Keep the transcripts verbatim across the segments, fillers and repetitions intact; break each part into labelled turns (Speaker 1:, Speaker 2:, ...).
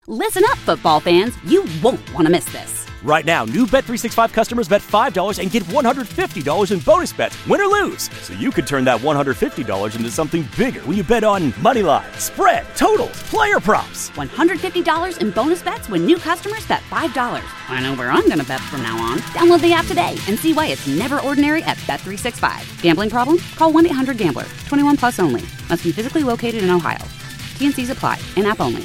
Speaker 1: Listen up, football fans. You won't want to miss this.
Speaker 2: Right now, new Bet three sixty-five customers bet five dollars and get one hundred fifty dollars in bonus bets, win or lose. So you could turn that one hundred fifty dollars into something bigger when you bet on money line, spread, totals, player props.
Speaker 1: one hundred fifty dollars in bonus bets when new customers bet five dollars. I know where I'm going to bet from now on. Download the app today and see why it's never ordinary at Bet three sixty-five. Gambling problem? Call one eight hundred gambler. twenty-one plus only. Must be physically located in Ohio. T and C's apply. In-app only.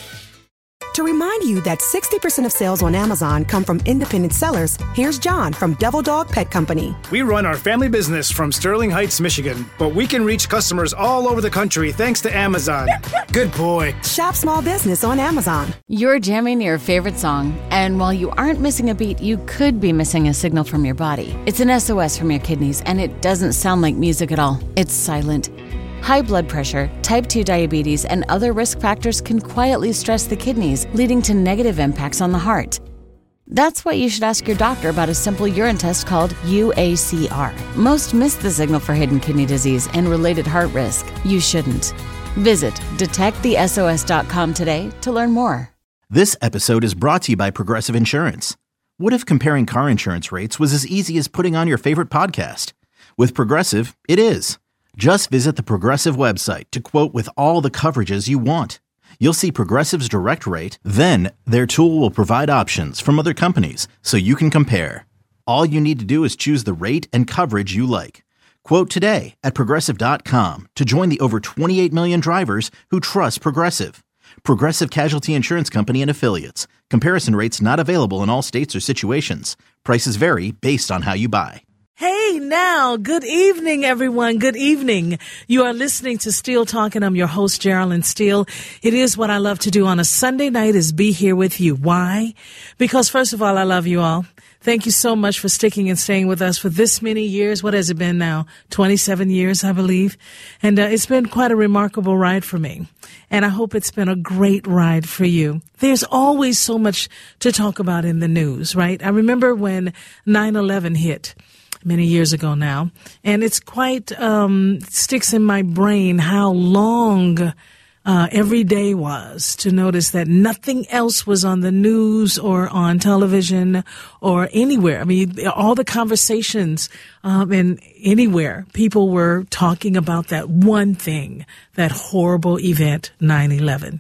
Speaker 3: To remind you that sixty percent of sales on Amazon come from independent sellers, here's John from Devil Dog Pet Company.
Speaker 4: We run our family business from Sterling Heights, Michigan, but we can reach customers all over the country thanks to Amazon. Good boy.
Speaker 3: Shop small business on Amazon.
Speaker 5: You're jamming your favorite song, and while you aren't missing a beat, you could be missing a signal from your body. It's an S O S from your kidneys, and it doesn't sound like music at all. It's silent. High blood pressure, type two diabetes, and other risk factors can quietly stress the kidneys, leading to negative impacts on the heart. That's why you should ask your doctor about a simple urine test called U A C R. Most miss the signal for hidden kidney disease and related heart risk. You shouldn't. Visit detect the S O S dot com today to learn more.
Speaker 6: This episode is brought to you by Progressive Insurance. What if comparing car insurance rates was as easy as putting on your favorite podcast? With Progressive, it is. Just visit the Progressive website to quote with all the coverages you want. You'll see Progressive's direct rate, then their tool will provide options from other companies so you can compare. All you need to do is choose the rate and coverage you like. Quote today at Progressive dot com to join the over twenty-eight million drivers who trust Progressive. Progressive Casualty Insurance Company and Affiliates. Comparison rates not available in all states or situations. Prices vary based on how you buy.
Speaker 7: Hey now, good evening, everyone. Good evening. You are listening to Steele Talking. I'm your host, Geraldine Steele. It is what I love to do on a Sunday night is be here with you. Why? Because first of all, I love you all. Thank you so much for sticking and staying with us for this many years. What has it been now? twenty-seven years, I believe. And uh, it's been quite a remarkable ride for me. And I hope it's been a great ride for you. There's always so much to talk about in the news, right? I remember when nine eleven hit many years ago now, and it's quite um sticks in my brain how long uh every day was to notice that nothing else was on the news or on television or anywhere. I mean, all the conversations um and anywhere people were talking about that one thing, that horrible event, nine eleven.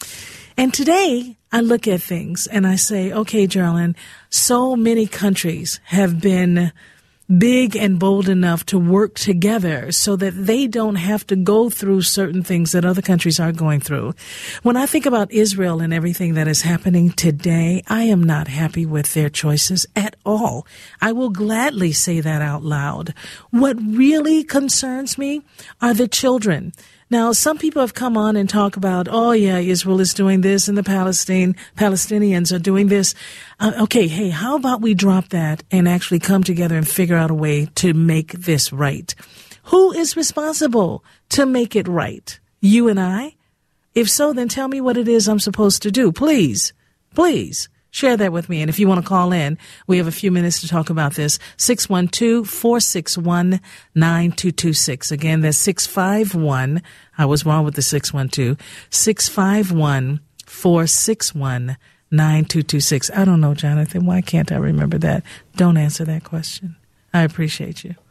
Speaker 7: And today I look at things and I say, okay, Geraldine, so many countries have been big and bold enough to work together so that they don't have to go through certain things that other countries are going through. When I think about Israel and everything that is happening today, I am not happy with their choices at all. I will gladly say that out loud. What really concerns me are the children. Now, some people have come on and talk about, oh, yeah, Israel is doing this and the Palestine Palestinians are doing this. Uh, okay, hey, how about we drop that and actually come together and figure out a way to make this right? Who is responsible to make it right? You and I? If so, then tell me what it is I'm supposed to do. Please, please. Share that with me. And if you want to call in, we have a few minutes to talk about this. six one two, four six one, nine two two six. Again, that's six five one. I was wrong with the six one two. six five one, four six one, nine two two six. I don't know, Jonathan. Why can't I remember that? Don't answer that question. I appreciate you.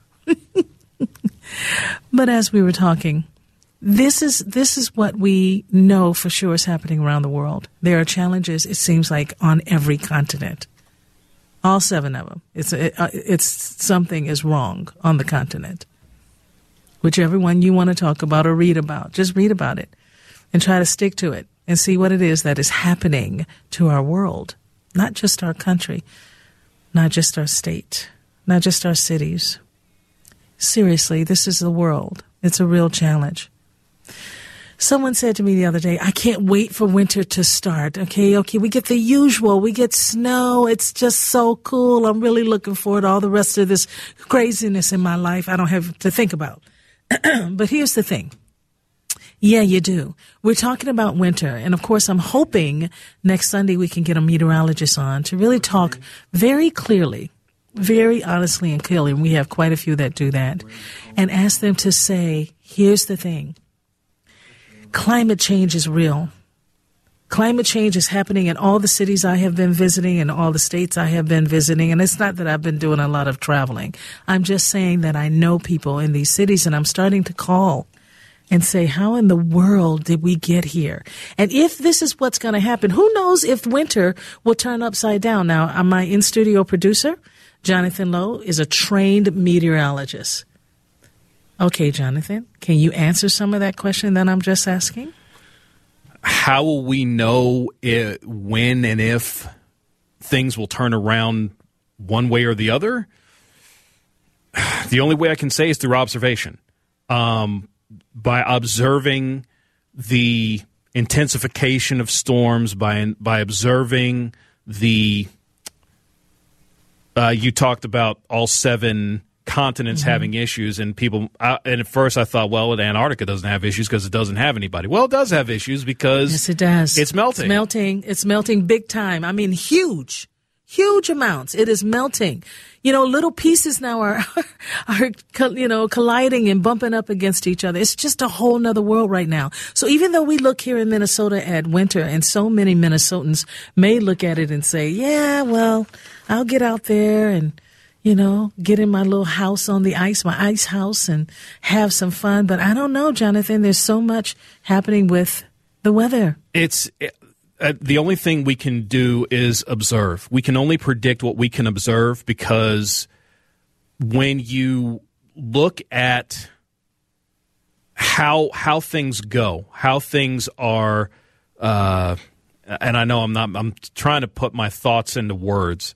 Speaker 7: But as we were talking, This is this is what we know for sure is happening around the world. There are challenges, it seems like, on every continent. All seven of them. It's it, uh, it's something is wrong on the continent. Whichever one you want to talk about or read about, just read about it and try to stick to it and see what it is that is happening to our world. Not just our country, not just our state, not just our cities. Seriously, this is the world. It's a real challenge. Someone said to me the other day, I can't wait for winter to start. Okay, okay, we get the usual. We get snow. It's just so cool. I'm really looking forward to all the rest of this craziness in my life I don't have to think about. But here's the thing. Yeah, you do. We're talking about winter. And, of course, I'm hoping next Sunday we can get a meteorologist on to really talk very clearly, very honestly and clearly, and we have quite a few that do that, and ask them to say, here's the thing. Climate change is real. Climate change is happening in all the cities I have been visiting and all the states I have been visiting. And it's not that I've been doing a lot of traveling. I'm just saying that I know people in these cities, and I'm starting to call and say, how in the world did we get here? And if this is what's going to happen, who knows if winter will turn upside down? Now, my in-studio producer, Jonathan Lowe, is a trained meteorologist. Okay, Jonathan, can you answer some of that question that I'm just asking?
Speaker 8: How will we know it, when and if things will turn around one way or the other? The only way I can say is through observation. Um, by observing the intensification of storms, by by observing the uh, you talked about all seven continents mm-hmm. having issues, and people. Uh, and at first, I thought, well, Antarctica doesn't have issues because it doesn't have anybody. Well, it does have issues because
Speaker 7: yes, it does.
Speaker 8: It's melting.
Speaker 7: It's melting. It's melting big time. I mean, huge, huge amounts. It is melting. You know, little pieces now are are you know colliding and bumping up against each other. It's just a whole nother world right now. So even though we look here in Minnesota at winter, and so many Minnesotans may look at it and say, "Yeah, well, I'll get out there and." You know, get in my little house on the ice, my ice house, and have some fun. But I don't know, Jonathan. There's so much happening with the weather.
Speaker 8: It's uh, the only thing we can do is observe. We can only predict what we can observe, because when you look at how how things go, how things are, uh, and I know I'm not. I'm trying to put my thoughts into words.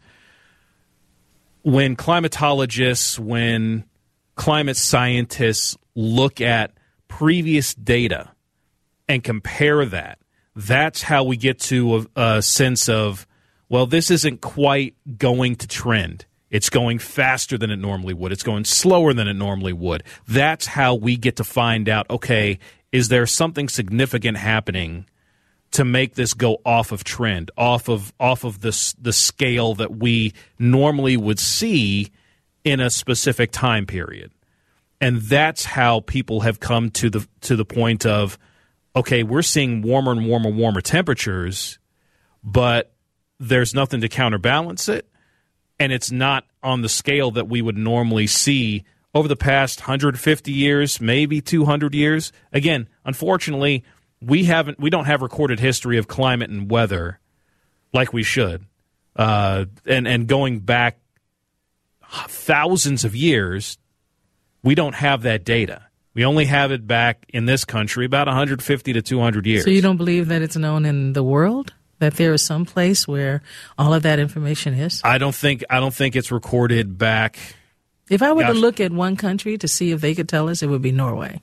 Speaker 8: When climatologists, when climate scientists look at previous data and compare that, that's how we get to a, a sense of, well, this isn't quite going to trend. It's going faster than it normally would. It's going slower than it normally would. That's how we get to find out, okay, is there something significant happening to make this go off of trend, off of off of the the scale that we normally would see in a specific time period. And that's how people have come to the to the point of, okay, we're seeing warmer and warmer, warmer temperatures, but there's nothing to counterbalance it, and it's not on the scale that we would normally see over the past one hundred fifty years, maybe two hundred years. Again, unfortunately, We haven't. We don't have recorded history of climate and weather like we should, uh, and and going back thousands of years, we don't have that data. We only have it back in this country about one hundred fifty to two hundred years.
Speaker 7: So you don't believe that it's known in the world, that there is some place where all of that information is?
Speaker 8: I don't think. I don't think it's recorded back.
Speaker 7: If I were
Speaker 8: Gosh.
Speaker 7: to look at one country to see if they could tell us, it would be Norway.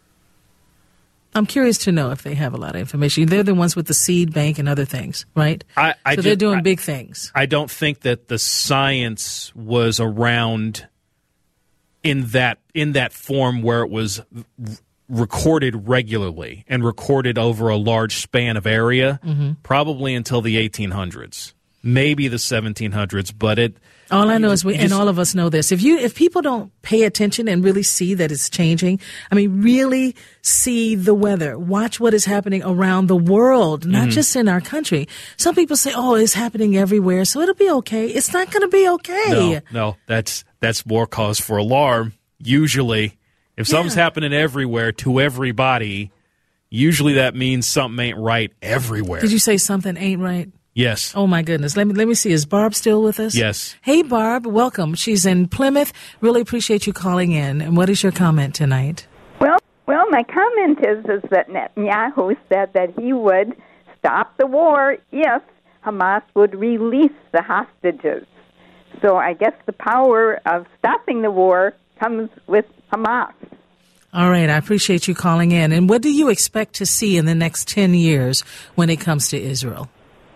Speaker 7: I'm curious to know if they have a lot of information. They're the ones with the seed bank and other things, right?
Speaker 8: I, I
Speaker 7: so they're
Speaker 8: just,
Speaker 7: doing
Speaker 8: I,
Speaker 7: big things.
Speaker 8: I don't think that the science was around in that in that form where it was r- recorded regularly and recorded over a large span of area, mm-hmm. probably until the eighteen hundreds, maybe the seventeen hundreds, but it...
Speaker 7: All I know is, we,
Speaker 8: just,
Speaker 7: and all of us know this, if you, if people don't pay attention and really see that it's changing, I mean, really see the weather, watch what is happening around the world, not mm-hmm. just in our country. Some people say, oh, it's happening everywhere, so it'll be okay. It's not going to be okay.
Speaker 8: No, no, that's, that's more cause for alarm. Usually, if something's yeah. happening everywhere to everybody, usually that means something ain't right everywhere.
Speaker 7: Did you say something ain't right?
Speaker 8: Yes.
Speaker 7: Oh, my goodness. Let me let me see. Is Barb still with us?
Speaker 8: Yes.
Speaker 7: Hey, Barb. Welcome. She's in Plymouth. Really appreciate you calling in. And what is your comment tonight?
Speaker 9: Well, well, my comment is, is that Netanyahu said that he would stop the war if Hamas would release the hostages. So I guess the power of stopping the war comes with Hamas.
Speaker 7: All right. I appreciate you calling in. And what do you expect to see in the next ten years when it comes to Israel?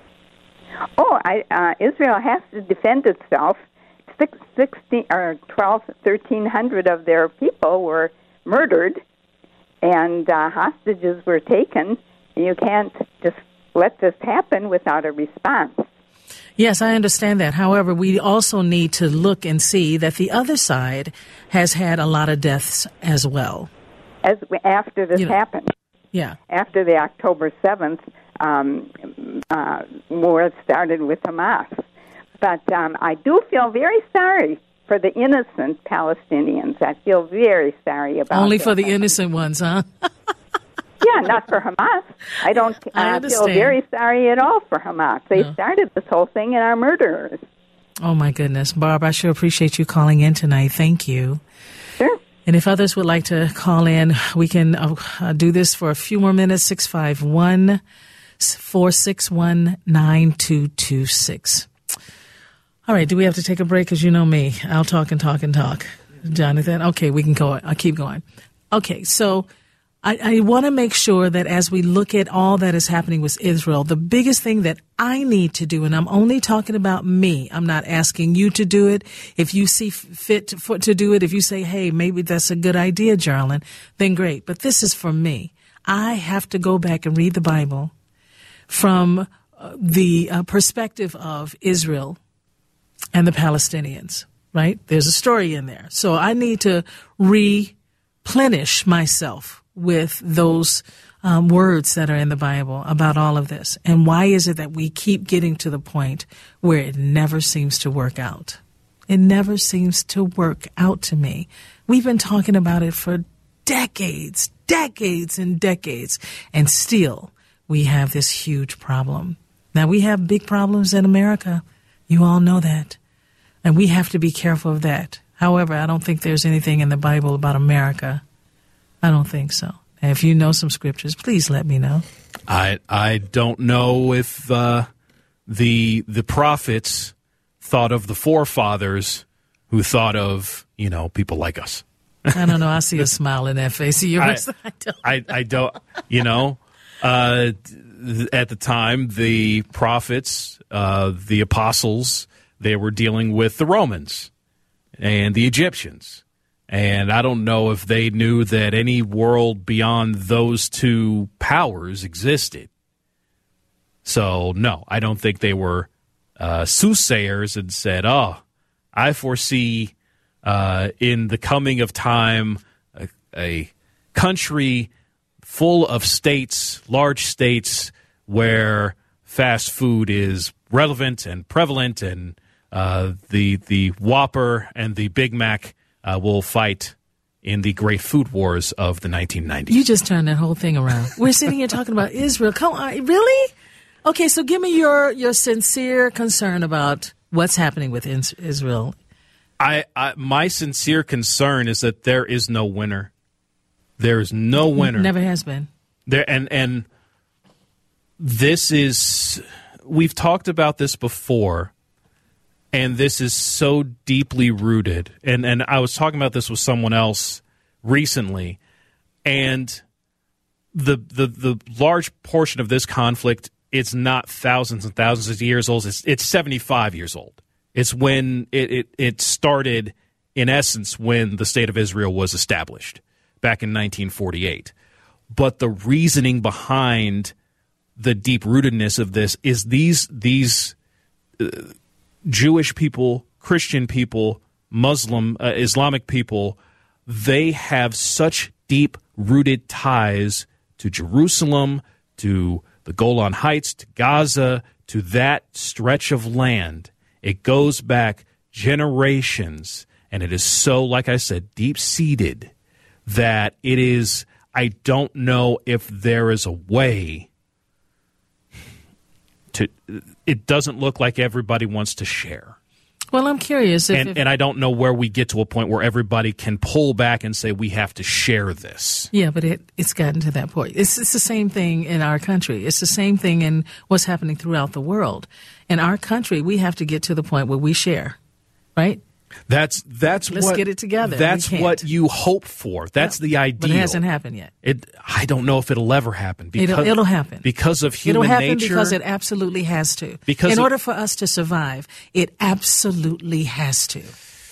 Speaker 9: Oh, I, uh, Israel has to defend itself. Six, sixteen, or twelve, thirteen hundred of their people were murdered, and uh, hostages were taken. You can't just let this happen without a response.
Speaker 7: Yes, I understand that. However, we also need to look and see that the other side has had a lot of deaths as well.
Speaker 9: As after this
Speaker 7: you know,
Speaker 9: happened.
Speaker 7: Yeah.
Speaker 9: After the October seventh, um, uh, war started with Hamas. But um, I do feel very sorry for the innocent Palestinians. I feel very sorry about
Speaker 7: Only
Speaker 9: them.
Speaker 7: for the innocent ones, huh?
Speaker 9: Yeah, not for Hamas. I don't uh,
Speaker 7: I
Speaker 9: feel very sorry at all for Hamas. They
Speaker 7: No.
Speaker 9: started this whole thing and are murderers.
Speaker 7: Oh, my goodness. Barb, I sure appreciate you calling in tonight. Thank you.
Speaker 9: Sure.
Speaker 7: And if others would like to call in, we can uh, uh, do this for a few more minutes. six five one, four six one, nine two two six. All right, do we have to take a break? Because you know me. I'll talk and talk and talk. Jonathan? Okay, we can go. I'll keep going. Okay, so I, I want to make sure that as we look at all that is happening with Israel, the biggest thing that I need to do, and I'm only talking about me, I'm not asking you to do it. If you see fit to, for, to do it, if you say, hey, maybe that's a good idea, Jarlin, then great. But this is for me. I have to go back and read the Bible from uh, the uh, perspective of Israel and the Palestinians, right? There's a story in there. So I need to replenish myself with those um, words that are in the Bible about all of this. And why is it that we keep getting to the point where it never seems to work out? It never seems to work out to me. We've been talking about it for decades, decades and decades, and still we have this huge problem. Now, we have big problems in America. You all know that. And we have to be careful of that. However, I don't think there's anything in the Bible about America. I don't think so. And if you know some scriptures, please let me know.
Speaker 8: I I don't know if uh, the the prophets thought of the forefathers who thought of, you know, people like us.
Speaker 7: I don't know. I see a smile in that face of yours. I, I don't.
Speaker 8: I, I don't, you know, uh, at the time, the prophets, uh, the apostles, they were dealing with the Romans and the Egyptians. And I don't know if they knew that any world beyond those two powers existed. So, no, I don't think they were uh, soothsayers and said, oh, I foresee uh, in the coming of time a, a country full of states, large states, where fast food is relevant and prevalent, and uh, the the Whopper and the Big Mac uh, will fight in the great food wars of the nineteen nineties.
Speaker 7: You just turned that whole thing around. We're sitting here talking about Israel. Come on, really? Okay, so give me your, your sincere concern about what's happening with Israel.
Speaker 8: I, I my sincere concern is that there is no winner. There is no winner.
Speaker 7: Never has been.
Speaker 8: There and and this is, we've talked about this before, and this is so deeply rooted. And and I was talking about this with someone else recently, and the the the large portion of this conflict, it's not thousands and thousands of years old. It's it's seventy-five years old. It's when it, it, it started, in essence, when the State of Israel was established back in nineteen forty-eight. But the reasoning behind the deep-rootedness of this is these these uh, Jewish people, Christian people, Muslim, uh, Islamic people, they have such deep-rooted ties to Jerusalem, to the Golan Heights, to Gaza, to that stretch of land. It goes back generations, and it is so, like I said, deep-seated that it is, I don't know if there is a way to, it doesn't look like everybody wants to share.
Speaker 7: Well, I'm curious. If,
Speaker 8: and,
Speaker 7: if,
Speaker 8: and I don't know where we get to a point where everybody can pull back and say we have to share this.
Speaker 7: Yeah, but it, it's gotten to that point. It's, it's the same thing in our country. It's the same thing in what's happening throughout the world. In our country, we have to get to the point where we share, right?
Speaker 8: That's that's
Speaker 7: Let's
Speaker 8: what,
Speaker 7: get it together.
Speaker 8: That's what you hope for. That's
Speaker 7: no,
Speaker 8: the ideal.
Speaker 7: But it hasn't happened yet.
Speaker 8: It. I don't know if it'll ever happen. Because,
Speaker 7: it'll, it'll happen.
Speaker 8: Because of human
Speaker 7: nature. It'll happen
Speaker 8: nature.
Speaker 7: because it absolutely has to.
Speaker 8: Because
Speaker 7: in
Speaker 8: of,
Speaker 7: order for us to survive, it absolutely has to.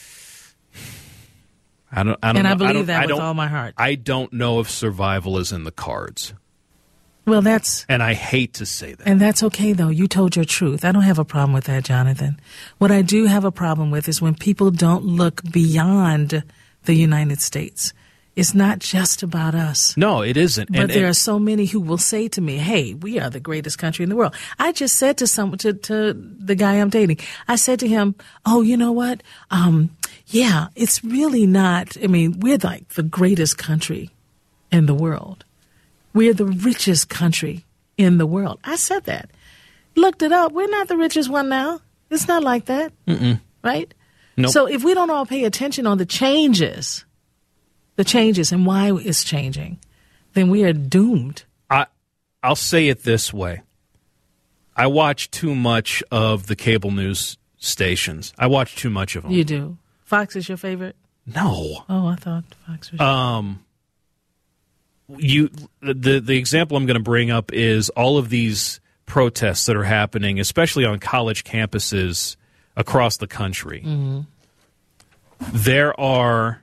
Speaker 8: I don't. I don't
Speaker 7: and
Speaker 8: know,
Speaker 7: I believe
Speaker 8: I
Speaker 7: that
Speaker 8: I
Speaker 7: with all my heart.
Speaker 8: I don't know if survival is in the cards.
Speaker 7: Well, that's...
Speaker 8: And I hate to say that.
Speaker 7: And that's okay, though. You told your truth. I don't have a problem with that, Jonathan. What I do have a problem with is when people don't look beyond the United States. It's not just about us.
Speaker 8: No, it isn't.
Speaker 7: But
Speaker 8: and,
Speaker 7: there
Speaker 8: and,
Speaker 7: are so many who will say to me, hey, we are the greatest country in the world. I just said to some, to, to the guy I'm dating, I said to him, oh, you know what? Um, yeah, it's really not. I mean, we're like the greatest country in the world. We're the richest country in the world. I said that. Looked it up. We're not the richest one now. It's not like that.
Speaker 8: Mm-mm.
Speaker 7: Right?
Speaker 8: Nope.
Speaker 7: So if we don't all pay attention on the changes, the changes and why it's changing, then we are doomed.
Speaker 8: I, I'll say it this way. I watch too much of the cable news stations. I watch too much of them.
Speaker 7: You do. Fox is your favorite?
Speaker 8: No.
Speaker 7: Oh, I thought Fox was.
Speaker 8: Um, you the the example I'm going to bring up is all of these protests that are happening, especially on college campuses across the country.
Speaker 7: Mm-hmm.
Speaker 8: There are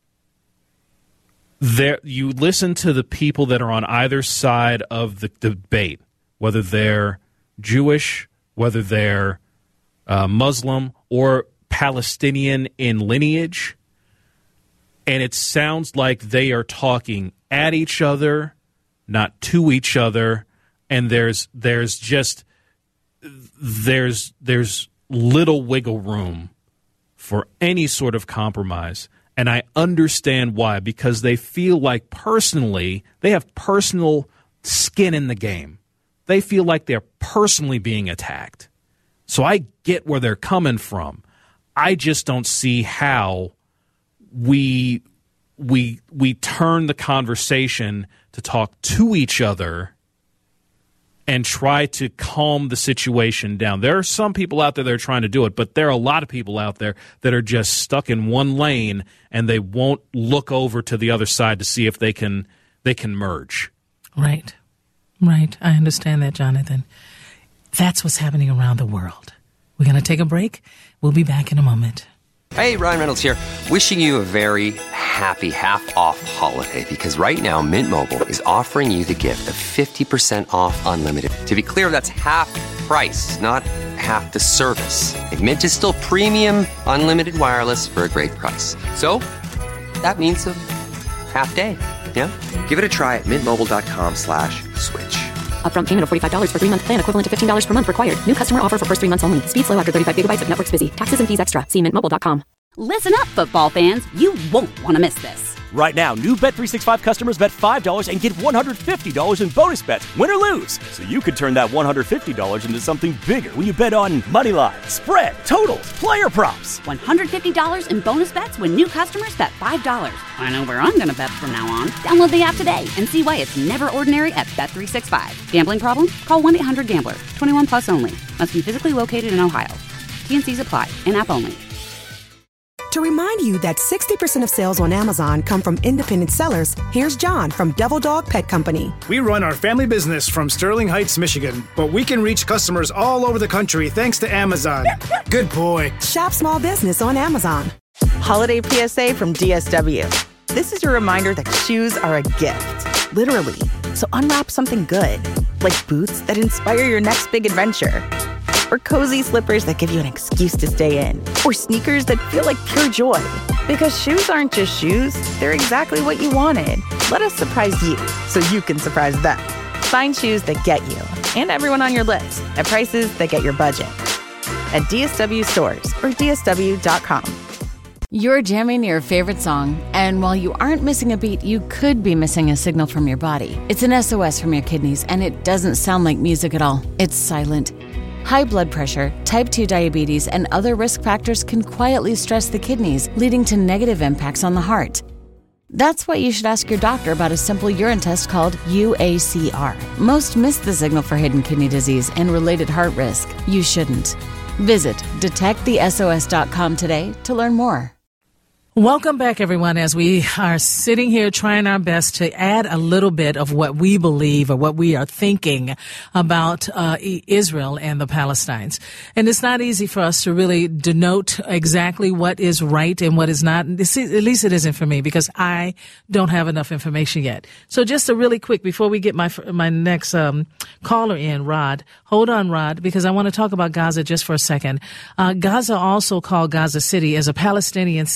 Speaker 8: there you listen to the people that are on either side of the debate, whether they're Jewish, whether they're uh, Muslim or Palestinian in lineage, and it sounds like they are talking at each other, not to each other, and there's there's just there's there's little wiggle room for any sort of compromise. And I understand why, because they feel like personally, they have personal skin in the game. They feel like they're personally being attacked. So I get where they're coming from. I just don't see how we we we turn the conversation to talk to each other and try to calm the situation down. There are some people out there that are trying to do it, but there are a lot of people out there that are just stuck in one lane and they won't look over to the other side to see if they can they can merge.
Speaker 7: Right. Right. I understand that, Jonathan. That's what's happening around the world. We're going to take a break. We'll be back in a moment.
Speaker 10: Hey, Ryan Reynolds here. Wishing you a very happy half-off holiday, because right now Mint Mobile is offering you the gift of fifty percent off unlimited. To be clear, that's half price, not half the service. Like, Mint is still premium unlimited wireless for a great price. So that means a half day. Yeah? Give it a try at mintmobile.com slash switch.
Speaker 11: Upfront payment of forty-five dollars for three-month plan equivalent to fifteen dollars per month required. New customer offer for first three months only. Speed slow after thirty-five gigabytes if network's busy. Taxes and fees extra. See mint mobile dot com.
Speaker 1: Listen up, football fans. You won't want to miss this.
Speaker 2: Right now, new Bet three sixty-five customers bet five dollars and get one hundred fifty dollars in bonus bets, win or lose. So you could turn that one hundred fifty dollars into something bigger when you bet on money line, spread, totals, player props.
Speaker 1: one hundred fifty dollars in bonus bets when new customers bet five dollars. I know where I'm going to bet from now on. Download the app today and see why it's never ordinary at Bet three sixty-five. Gambling problem? Call one eight hundred gambler. twenty-one plus only. Must be physically located in Ohio. T and C's apply. In-app only.
Speaker 3: To remind you that sixty percent of sales on Amazon come from independent sellers, here's John from Devil Dog Pet Company.
Speaker 4: We run our family business from Sterling Heights, Michigan, but we can reach customers all over the country thanks to Amazon. Good boy.
Speaker 3: Shop small business on Amazon.
Speaker 12: Holiday P S A from D S W. This is your reminder that shoes are a gift, literally. So unwrap something good, like boots that inspire your next big adventure. Or cozy slippers that give you an excuse to stay in. Or sneakers that feel like pure joy. Because shoes aren't just shoes, they're exactly what you wanted. Let us surprise you, so you can surprise them. Find shoes that get you, and everyone on your list, at prices that get your budget. At D S W stores or D S W dot com.
Speaker 5: You're jamming your favorite song, and while you aren't missing a beat, you could be missing a signal from your body. It's an S O S from your kidneys, and it doesn't sound like music at all. It's silent. High blood pressure, type two diabetes, and other risk factors can quietly stress the kidneys, leading to negative impacts on the heart. That's why you should ask your doctor about a simple urine test called U A C R. Most miss the signal for hidden kidney disease and related heart risk. You shouldn't. Visit detect the S O S dot com today to learn more.
Speaker 7: Welcome back, everyone, as we are sitting here trying our best to add a little bit of what we believe or what we are thinking about uh, Israel and the Palestinians. And it's not easy for us to really denote exactly what is right and what is not. At least it isn't for me, because I don't have enough information yet. So just a really quick, before we get my my next um, caller in, Rod, hold on, Rod, because I want to talk about Gaza just for a second. Uh, Gaza, also called Gaza City, is a Palestinian city in the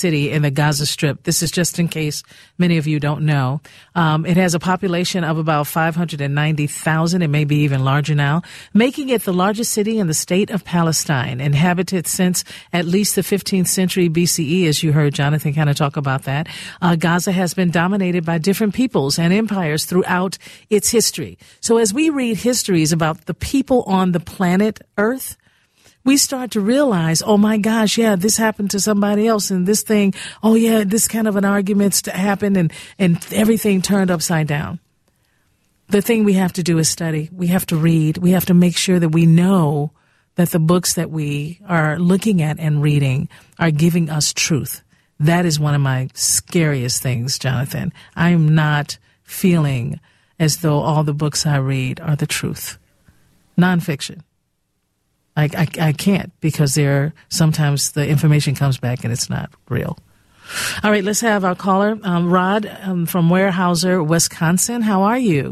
Speaker 7: the Gaza Strip. This is just in case many of you don't know. Um, it has a population of about five hundred ninety thousand. It may be even larger now, making it the largest city in the state of Palestine, inhabited since at least the fifteenth century B C E, as you heard Jonathan kind of talk about that. Uh, Gaza has been dominated by different peoples and empires throughout its history. So as we read histories about the people on the planet Earth, we start to realize, oh my gosh, yeah, this happened to somebody else, and this thing, oh yeah, this kind of an argument happened, and, and everything turned upside down. The thing we have to do is study. We have to read. We have to make sure that we know that the books that we are looking at and reading are giving us truth. That is one of my scariest things, Jonathan. I am not feeling as though all the books I read are the truth. Nonfiction. I, I, I can't, because there sometimes the information comes back and it's not real. All right, let's have our caller, um, Rod um, from Weyerhaeuser, Wisconsin. How are you?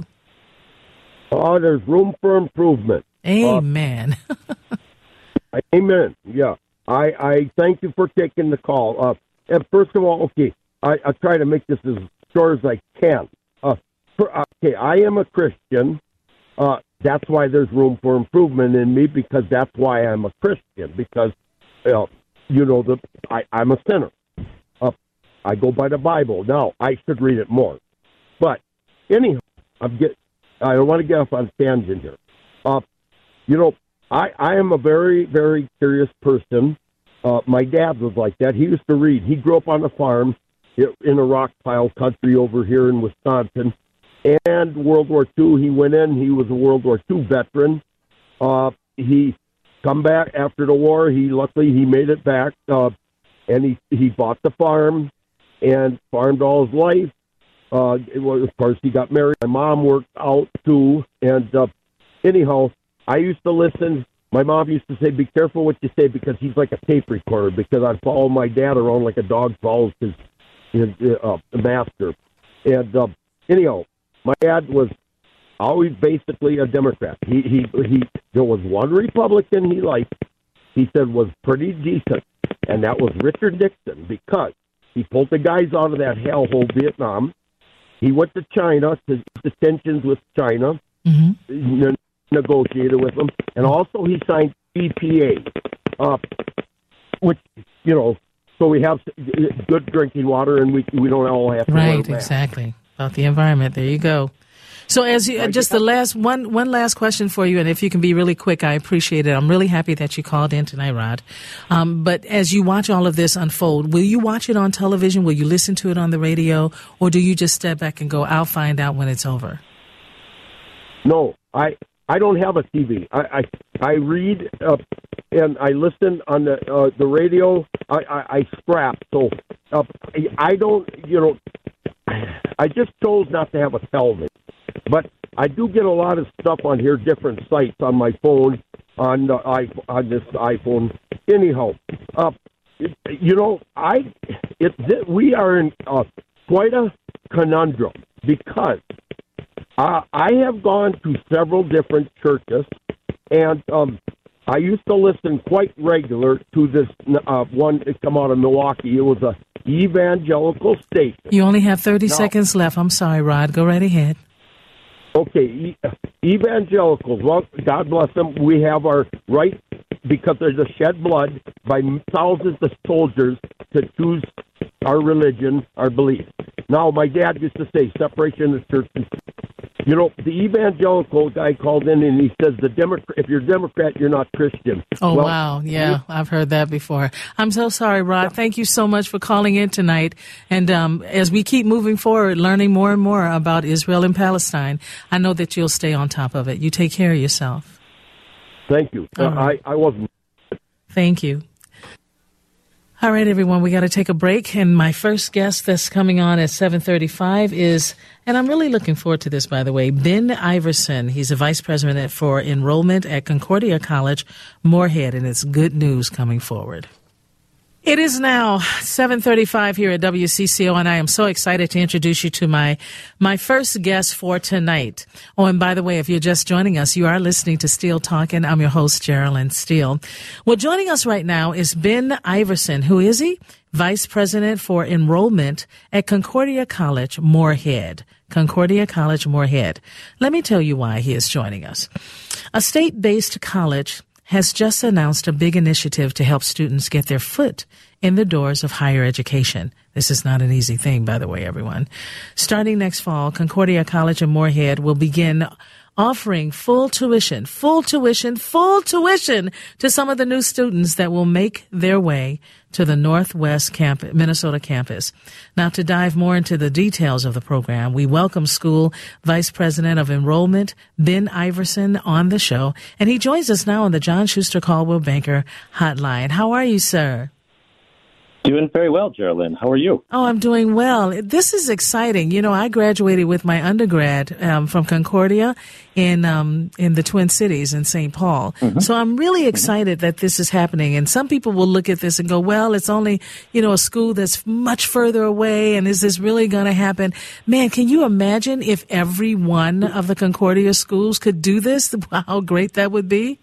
Speaker 13: Oh, there's room for improvement.
Speaker 7: Amen.
Speaker 13: Uh, amen. Yeah. I, I thank you for taking the call. Uh, and first of all, okay, I, I try to make this as short as I can. Uh, for, okay, I am a Christian. Uh, That's why there's room for improvement in me, because that's why I'm a Christian, because, uh, you know, the I, I'm a sinner. Uh, I go by the Bible. Now, I should read it more. But anyhow, I'm get, I don't want to get off on a tangent here. Uh, you know, I, I am a very, very curious person. Uh, my dad was like that. He used to read. He grew up on a farm in a rock pile country over here in Wisconsin. And World War Two, he went in. He was a World War Two veteran. Uh, he come back after the war. He luckily he made it back, uh, and he he bought the farm and farmed all his life. Uh, it was, of course, he got married. My mom worked out too. And uh, anyhow, I used to listen. My mom used to say, "Be careful what you say," because he's like a tape recorder. Because I'd follow my dad around like a dog follows his his uh, master. And uh, anyhow. My dad was always basically a Democrat. He he he. There was one Republican he liked. He said was pretty decent, and that was Richard Nixon, because he pulled the guys out of that hellhole Vietnam. He went to China to the tensions with China, mm-hmm. ne- negotiated with them, and also he signed E P A, uh, which you know, so we have good drinking water, and we we don't all have to
Speaker 7: right exactly. About the environment. There you go. So as you, uh, just the last one, one last question for you, and if you can be really quick, I appreciate it. I'm really happy that you called in tonight, Rod. Um, but as you watch all of this unfold, will you watch it on television? Will you listen to it on the radio? Or do you just step back and go, I'll find out when it's over?
Speaker 13: No, I I don't have a T V. I I, I read uh, and I listen on the uh, the radio. I, I, I scrap. So uh, I don't, you know, I just chose not to have a television, but I do get a lot of stuff on here, different sites on my phone, on the on this iPhone. Anyhow, uh, you know, I it we are in uh, quite a conundrum, because uh, I have gone to several different churches, and um, I used to listen quite regular to this uh, one that come out of Milwaukee. It was a evangelical station.
Speaker 7: You only have thirty
Speaker 13: now,
Speaker 7: seconds left. I'm sorry, Rod. Go right ahead.
Speaker 13: Okay, e- evangelicals, well, God bless them. We have our right, because there's a shed blood by thousands of soldiers to choose our religion, our beliefs. Now, my dad used to say, separation of church and state. You know, the evangelical guy called in and he says, "The Democrat, if you're Democrat, you're not Christian."
Speaker 7: Oh,
Speaker 13: well,
Speaker 7: wow. Yeah, I've heard that before. I'm so sorry, Rod. Thank you so much for calling in tonight. And um, as we keep moving forward, learning more and more about Israel and Palestine, I know that you'll stay on top of it. You take care of yourself.
Speaker 13: Thank you. Uh, right. I, I wasn't.
Speaker 7: Thank you. All right, everyone, we got to take a break. And my first guest that's coming on at seven thirty-five is, and I'm really looking forward to this, by the way, Ben Iverson. He's a vice president for enrollment at Concordia College, Moorhead, and it's good news coming forward. It is now seven thirty-five here at W C C O, and I am so excited to introduce you to my my first guest for tonight. Oh, and by the way, if you're just joining us, you are listening to Steele Talking. I'm your host, Geraldine Steele. Well, joining us right now is Ben Iverson. Who is he? Vice President for Enrollment at Concordia College, Moorhead. Concordia College, Moorhead. Let me tell you why he is joining us. A state-based college has just announced a big initiative to help students get their foot in the doors of higher education. This is not an easy thing, by the way, everyone. Starting next fall, Concordia College in Moorhead will begin offering full tuition, full tuition, full tuition to some of the new students that will make their way to the Northwest campus, Minnesota campus. Now, to dive more into the details of the program, we welcome School Vice President of Enrollment, Ben Iverson, on the show. And he joins us now on the John Schuster Caldwell Banker Hotline. How are you, sir?
Speaker 14: Doing very well, Geraldine. How are you?
Speaker 7: Oh, I'm doing well. This is exciting. You know, I graduated with my undergrad um, from Concordia in um, in the Twin Cities in Saint Paul. Mm-hmm. So I'm really excited mm-hmm. that this is happening. And some people will look at this and go, well, it's only, you know, a school that's much further away. And is this really going to happen? Man, can you imagine if every one of the Concordia schools could do this? How great that would be.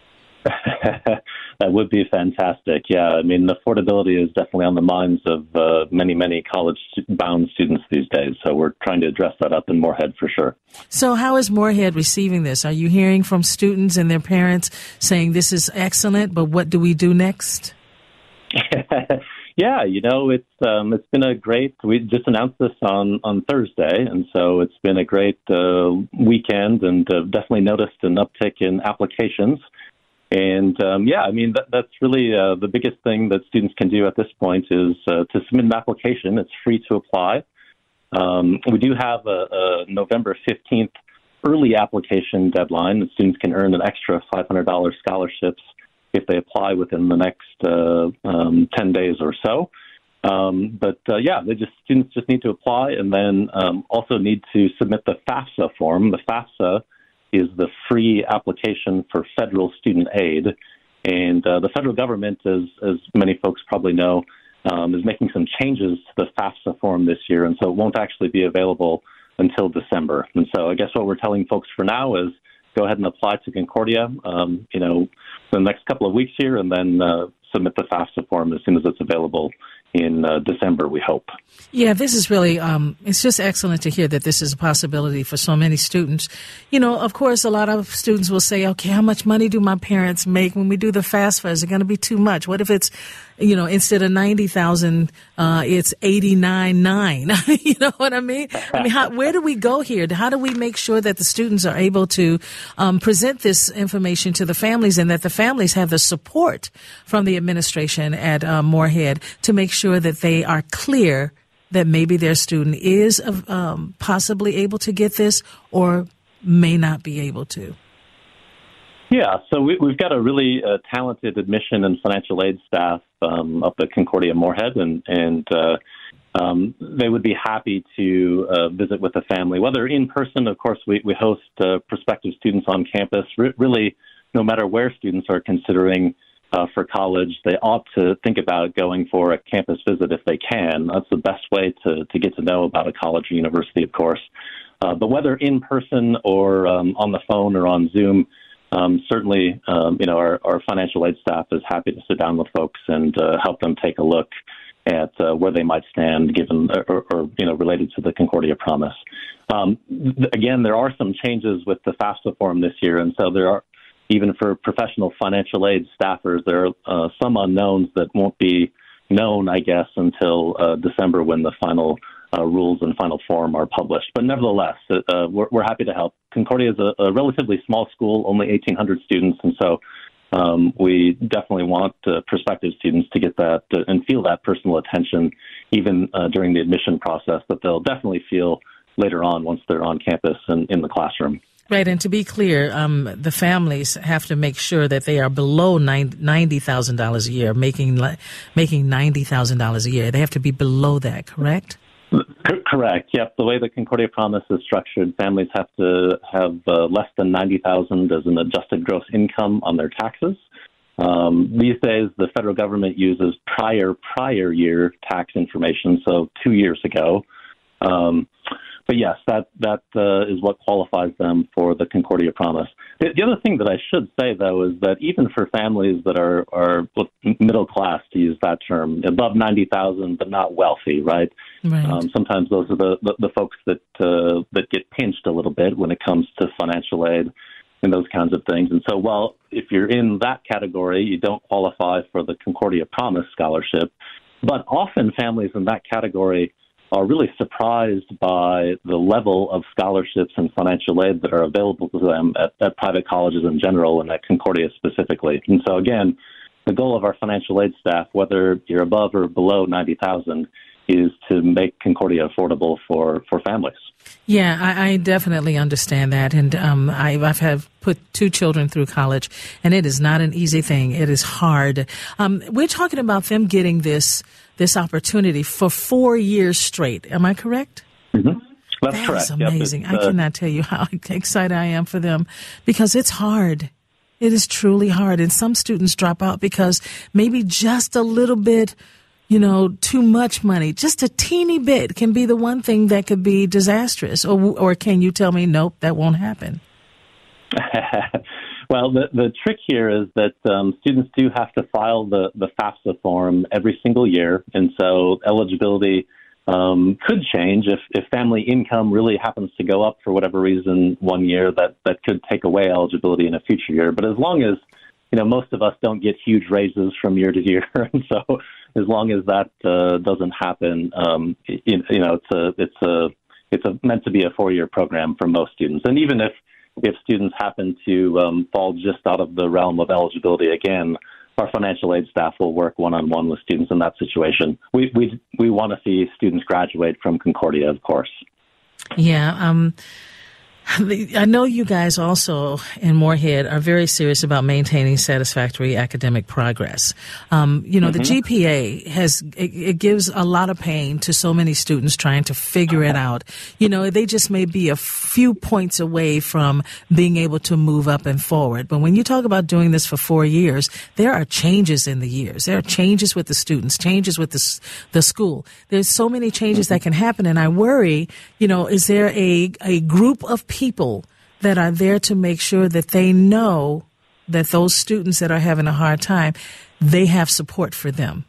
Speaker 14: That would be fantastic. Yeah, I mean, affordability is definitely on the minds of uh, many, many college-bound students these days. So we're trying to address that up in Moorhead for sure.
Speaker 7: So how is Moorhead receiving this? Are you hearing from students and their parents saying this is excellent, but what do we do next?
Speaker 14: Yeah, you know, it's um, it's been a great, we just announced this on, on Thursday, and so it's been a great uh, weekend and uh, definitely noticed an uptick in applications. And, um, yeah, I mean, that, that's really uh, the biggest thing that students can do at this point is uh, to submit an application. It's free to apply. Um, we do have a, a November fifteenth early application deadline. The students can earn an extra five hundred dollars scholarships if they apply within the next uh, um, ten days or so. Um, but, uh, yeah, they just students just need to apply and then um, also need to submit the FAFSA form. The FAFSA is the free application for federal student aid. And uh, the federal government, as, as many folks probably know, um, is making some changes to the FAFSA form this year, and so it won't actually be available until December. And so I guess what we're telling folks for now is go ahead and apply to Concordia, um, you know, the next couple of weeks here, and then uh, submit the FAFSA form as soon as it's available in uh, December, we hope.
Speaker 7: Yeah, this is really, um, it's just excellent to hear that this is a possibility for so many students. You know, of course, a lot of students will say, okay, how much money do my parents make when we do the FAFSA? Is it going to be too much? What if it's, you know, instead of ninety thousand dollars, uh, it's eighty-nine nine. You know what I mean? I mean, how, where do we go here? How do we make sure that the students are able to um, present this information to the families and that the families have the support from the administration at uh, Moorhead to make sure that they are clear that maybe their student is um, possibly able to get this or may not be able to?
Speaker 14: Yeah, so we, we've got a really uh, talented admission and financial aid staff um, up at Concordia Moorhead, and, and uh, um, they would be happy to uh, visit with the family, whether in person. Of course, we, we host uh, prospective students on campus. Re- really, no matter where students are considering uh, for college, they ought to think about going for a campus visit if they can. That's the best way to, to get to know about a college or university, of course. Uh, but whether in person or um, on the phone or on Zoom, Um, certainly, um, you know, our, our financial aid staff is happy to sit down with folks and uh, help them take a look at uh, where they might stand, given or, or you know, related to the Concordia Promise. Um, th- again, there are some changes with the FAFSA form this year, and so there are, even for professional financial aid staffers, there are uh, some unknowns that won't be known, I guess, until uh, December when the final Uh, rules and final form are published. But nevertheless, uh, we're, we're happy to help. Concordia is a, a relatively small school, only eighteen hundred students, and so um, we definitely want uh, prospective students to get that uh, and feel that personal attention even uh, during the admission process that they'll definitely feel later on once they're on campus and in the classroom.
Speaker 7: Right, and to be clear, um, the families have to make sure that they are below ninety thousand dollars a year, making making ninety thousand dollars a year. They have to be below that, correct?
Speaker 14: Correct. Yep. The way the Concordia Promise is structured, families have to have uh, less than ninety thousand dollars as an adjusted gross income on their taxes. Um, these days, the federal government uses prior, prior year tax information, so two years ago. Um, but yes, that that uh, is what qualifies them for the Concordia Promise. The, the other thing that I should say, though, is that even for families that are, are middle class, to use that term, above ninety thousand but not wealthy, right?
Speaker 7: Right.
Speaker 14: Um, sometimes those are the, the, the folks that uh, that get pinched a little bit when it comes to financial aid and those kinds of things. And so, well, if you're in that category, you don't qualify for the Concordia Promise scholarship. But often families in that category are really surprised by the level of scholarships and financial aid that are available to them at, at private colleges in general and at Concordia specifically. And so, again, the goal of our financial aid staff, whether you're above or below ninety thousand, is to make Concordia affordable for, for families.
Speaker 7: Yeah, I, I definitely understand that. And um, I, I've have put two children through college, and it is not an easy thing. It is hard. Um, we're talking about them getting this this opportunity for four years straight. Am I correct?
Speaker 14: Mm-hmm. That's
Speaker 7: that
Speaker 14: correct.
Speaker 7: is amazing.
Speaker 14: Yep,
Speaker 7: I
Speaker 14: uh,
Speaker 7: cannot tell you how excited I am for them because it's hard. It is truly hard. And some students drop out because maybe just a little bit, you know, too much money, just a teeny bit can be the one thing that could be disastrous. Or, or can you tell me, nope, that won't happen?
Speaker 14: Well, the, the trick here is that um, students do have to file the, the FAFSA form every single year. And so eligibility um, could change if, if family income really happens to go up for whatever reason one year. That, that could take away eligibility in a future year. But as long as, you know, most of us don't get huge raises from year to year. And so as long as that uh, doesn't happen, um, you, you know, it's a, it's a, it's a, meant to be a four-year program for most students. And even if If students happen to um, fall just out of the realm of eligibility, again, our financial aid staff will work one-on-one with students in that situation. We we we want to see students graduate from Concordia, of course.
Speaker 7: Yeah. Um, I know you guys also in Moorhead are very serious about maintaining satisfactory academic progress. Um, you know, mm-hmm. the G P A has, it, it gives a lot of pain to so many students trying to figure it out. You know, they just may be a few points away from being able to move up and forward. But when you talk about doing this for four years, there are changes in the years. There are changes with the students, changes with the, the school. There's so many changes mm-hmm. that can happen. And I worry, you know, is there a, a group of people that are there to make sure that they know that those students that are having a hard time, they have support for them?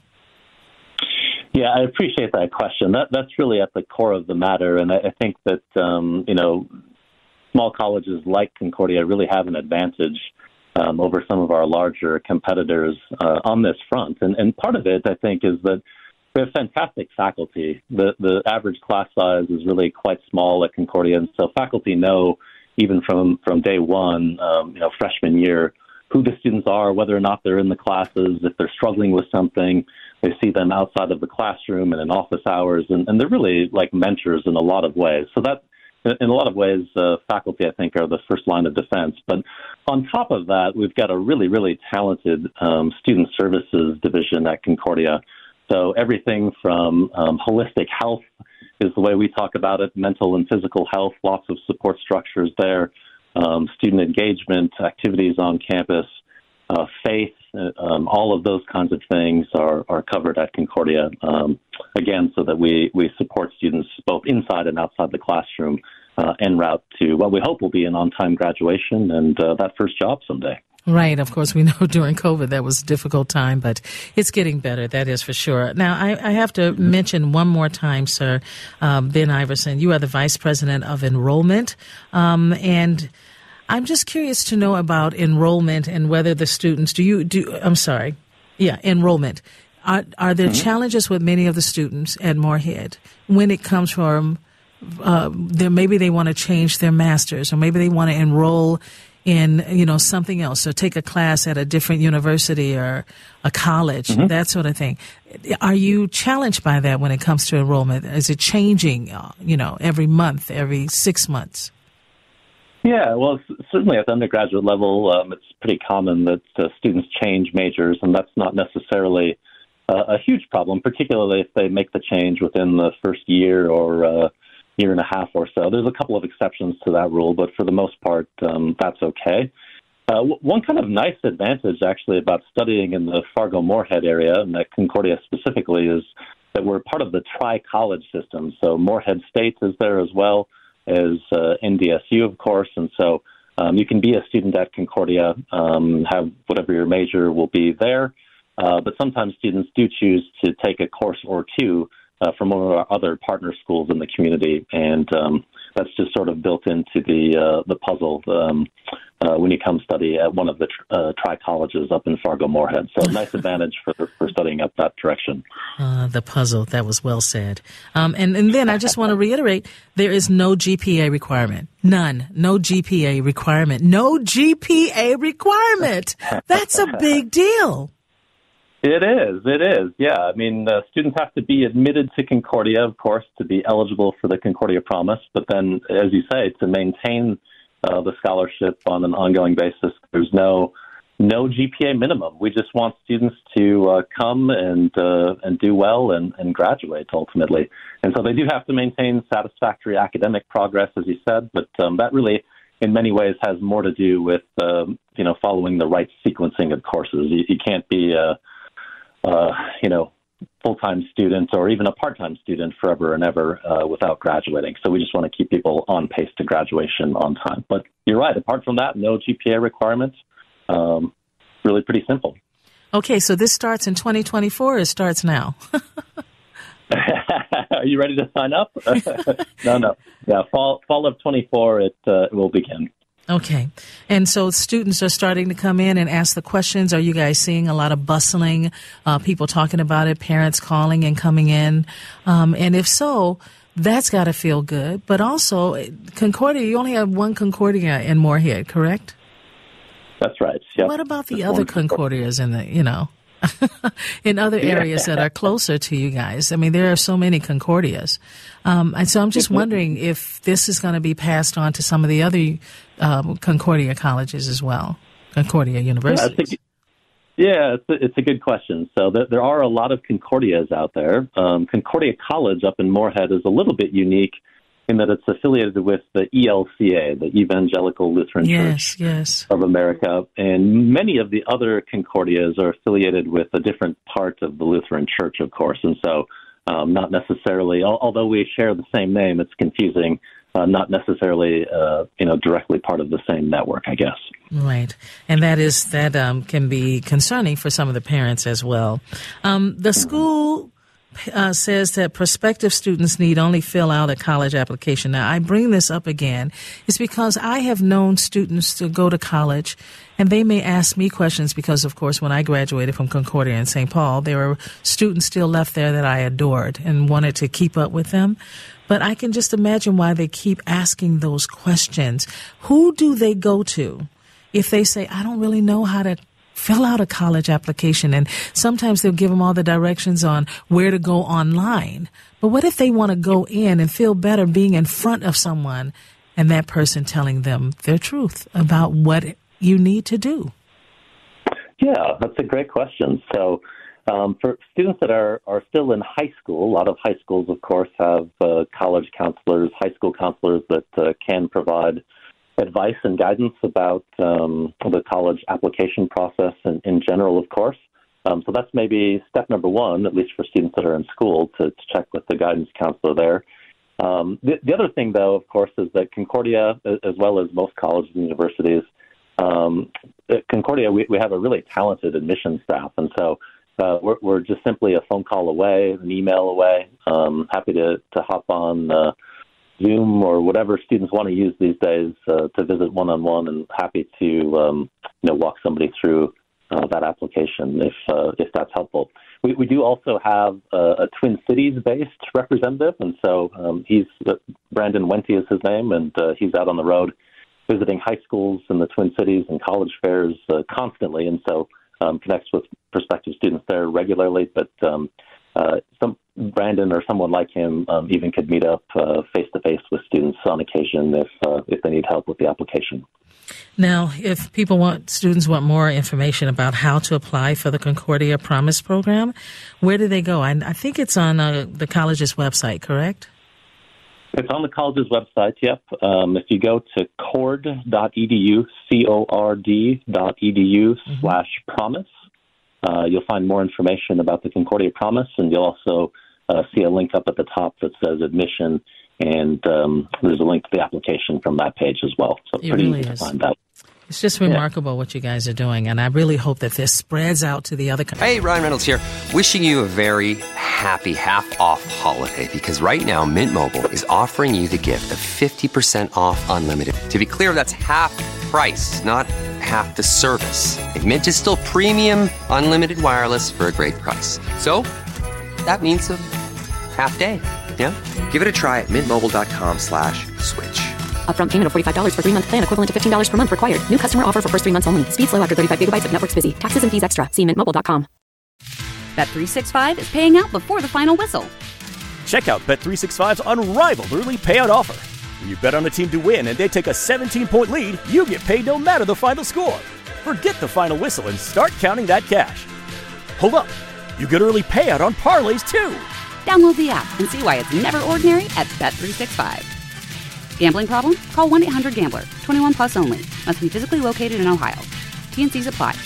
Speaker 14: Yeah, I appreciate that question. That that's really at the core of the matter, and I, I think that um, you know, small colleges like Concordia really have an advantage um, over some of our larger competitors uh, on this front. And and part of it, I think, is that we have fantastic faculty. The the average class size is really quite small at Concordia, and so faculty know, even from, from day one, um, you know, freshman year, who the students are, whether or not they're in the classes, if they're struggling with something. They see them outside of the classroom and in office hours, and, and they're really like mentors in a lot of ways. So that, in a lot of ways, uh, faculty, I think, are the first line of defense. But on top of that, we've got a really, really talented um, student services division at Concordia. So everything from um, holistic health is the way we talk about it, mental and physical health, lots of support structures there, um, student engagement, activities on campus, uh, faith, uh, um, all of those kinds of things are, are covered at Concordia, um, again, so that we, we support students both inside and outside the classroom uh, en route to what we hope will be an on-time graduation and uh, that first job someday.
Speaker 7: Right. Of course, we know during COVID that was a difficult time, but it's getting better. That is for sure. Now, I, I have to mention one more time, sir, um, Ben Iverson, you are the Vice President of Enrollment. Um, and I'm just curious to know about enrollment and whether the students, do you, do, I'm sorry. Yeah, enrollment. Are, are there mm-hmm. challenges with many of the students at Moorhead when it comes from, uh, there, maybe they want to change their masters or maybe they want to enroll in, you know, something else, or take a class at a different university or a college, mm-hmm. that sort of thing. Are you challenged by that when it comes to enrollment? Is it changing, uh, you know, every month, every six months?
Speaker 14: Yeah, well, certainly at the undergraduate level, um, it's pretty common that uh, students change majors, and that's not necessarily uh, a huge problem, particularly if they make the change within the first year or uh year and a half or so. There's a couple of exceptions to that rule, but for the most part, um, that's okay. Uh, w- one kind of nice advantage, actually, about studying in the Fargo-Moorhead area, and at Concordia specifically, is that we're part of the tri-college system. So Moorhead State is there as well as uh, N D S U, of course, and so um, you can be a student at Concordia, um, have whatever your major will be there, uh, but sometimes students do choose to take a course or two uh, from one of our other partner schools in the community, and um, that's just sort of built into the uh, the puzzle um, uh, when you come study at one of the uh, tri-colleges up in Fargo-Moorhead. So nice advantage for, for studying up that direction.
Speaker 7: Uh, the puzzle, that was well said. Um, and, and then I just want to reiterate, there is no G P A requirement. None. No G P A requirement. No G P A requirement. That's a big deal.
Speaker 14: It is. It is. Yeah. I mean, uh, students have to be admitted to Concordia, of course, to be eligible for the Concordia Promise. But then, as you say, to maintain uh, the scholarship on an ongoing basis, there's no no G P A minimum. We just want students to uh, come and uh, and do well and, and graduate ultimately. And so they do have to maintain satisfactory academic progress, as you said. But um, that really, in many ways, has more to do with um, you know following the right sequencing of courses. You, you can't be uh, Uh, you know, full-time student or even a part-time student forever and ever uh, without graduating. So we just want to keep people on pace to graduation on time. But you're right. Apart from that, no G P A requirements. Um, really pretty simple.
Speaker 7: Okay, so this starts in twenty twenty-four or it starts now?
Speaker 14: Are you ready to sign up? no, no. Yeah, fall fall of twenty-four, it, uh, it will begin.
Speaker 7: Okay. And so students are starting to come in and ask the questions. Are you guys seeing a lot of bustling, uh, people talking about it, parents calling and coming in? Um, and if so, that's got to feel good. But also, Concordia, you only have one Concordia in Moorhead, correct?
Speaker 14: That's right. Yep.
Speaker 7: What about the
Speaker 14: Just
Speaker 7: other
Speaker 14: one.
Speaker 7: Concordias in the, you know, in other areas that are closer to you guys? I mean, there are so many Concordias. Um, and so I'm just wondering if this is going to be passed on to some of the other um, Concordia colleges as well, Concordia universities.
Speaker 14: Yeah, I think, yeah it's, a, it's a good question. So there, there are a lot of Concordias out there. Um, Concordia College up in Moorhead is a little bit unique in that it's affiliated with the E L C A, the Evangelical Lutheran
Speaker 7: yes,
Speaker 14: Church
Speaker 7: yes.
Speaker 14: of America. And many of the other Concordias are affiliated with a different part of the Lutheran Church, of course. And so um, not necessarily, although we share the same name, it's confusing, uh, not necessarily, uh, you know, directly part of the same network, I guess.
Speaker 7: Right. And that is, that um, can be concerning for some of the parents as well. Um, the school Uh, says that prospective students need only fill out a college application. Now, I bring this up again is because I have known students to go to college, and they may ask me questions because, of course, when I graduated from Concordia in Saint Paul, there were students still left there that I adored and wanted to keep up with them. But I can just imagine why they keep asking those questions. Who do they go to if they say, I don't really know how to fill out a college application? And sometimes they'll give them all the directions on where to go online. But what if they want to go in and feel better being in front of someone and that person telling them their truth about what you need to do?
Speaker 14: Yeah, that's a great question. So um, for students that are, are still in high school, a lot of high schools, of course, have uh, college counselors, high school counselors that uh, can provide advice and guidance about um, the college application process in, in general, of course. Um, so that's maybe step number one, at least for students that are in school, to, to check with the guidance counselor there. Um, the, the other thing, though, of course, is that Concordia, as well as most colleges and universities, um, at Concordia, we, we have a really talented admissions staff. And so uh, we're, we're just simply a phone call away, an email away. Um, happy to, to hop on uh, Zoom or whatever students want to use these days uh, to visit one-on-one, and happy to um, you know walk somebody through uh, that application if uh, if that's helpful. We, we do also have uh, a Twin Cities-based representative, and so um, he's uh, Brandon Wente is his name, and uh, he's out on the road visiting high schools in the Twin Cities and college fairs uh, constantly, and so um, connects with prospective students there regularly. But um, uh, some Brandon or someone like him um, even could meet up uh, face-to-face with students on occasion if uh, if they need help with the application.
Speaker 7: Now, if people want, students want more information about how to apply for the Concordia Promise program, where do they go? I, I think it's on uh, the college's website, correct?
Speaker 14: It's on the college's website, yep. Um, if you go to cord dot e d u, C O R D dot E D U mm-hmm. slash promise, uh, you'll find more information about the Concordia Promise, and you'll also uh, see a link up at the top that says admission, and um, there's a link to the application from that page as well. So it's
Speaker 7: it
Speaker 14: pretty
Speaker 7: really
Speaker 14: easy
Speaker 7: is.
Speaker 14: to find out.
Speaker 7: It's just remarkable yeah. what you guys are doing, and I really hope that this spreads out to the other countries.
Speaker 10: Hey, Ryan Reynolds here, wishing you a very happy half-off holiday, because right now Mint Mobile is offering you the gift of fifty percent off unlimited. To be clear, that's half price, not half the service. And Mint is still premium unlimited wireless for a great price. So that means a half day, yeah? Give it a try at mintmobile.com slash switch.
Speaker 11: Upfront payment of forty-five dollars for three-month plan equivalent to fifteen dollars per month required. New customer offer for first three months only. Speed slow after thirty-five gigabytes if network's busy. Taxes and fees extra. See mint mobile dot com.
Speaker 1: Bet three sixty-five is paying out before the final whistle.
Speaker 2: Check out Bet three sixty-five's unrivaled early payout offer. When you bet on a team to win and they take a seventeen-point lead, you get paid no matter the final score. Forget the final whistle and start counting that cash. Hold up. You get early payout on parlays, too.
Speaker 1: Download the app and see why it's never ordinary at Bet three sixty-five. Gambling problem? Call one eight hundred gambler. twenty-one plus only. Must be physically located in Ohio. T N Cs apply.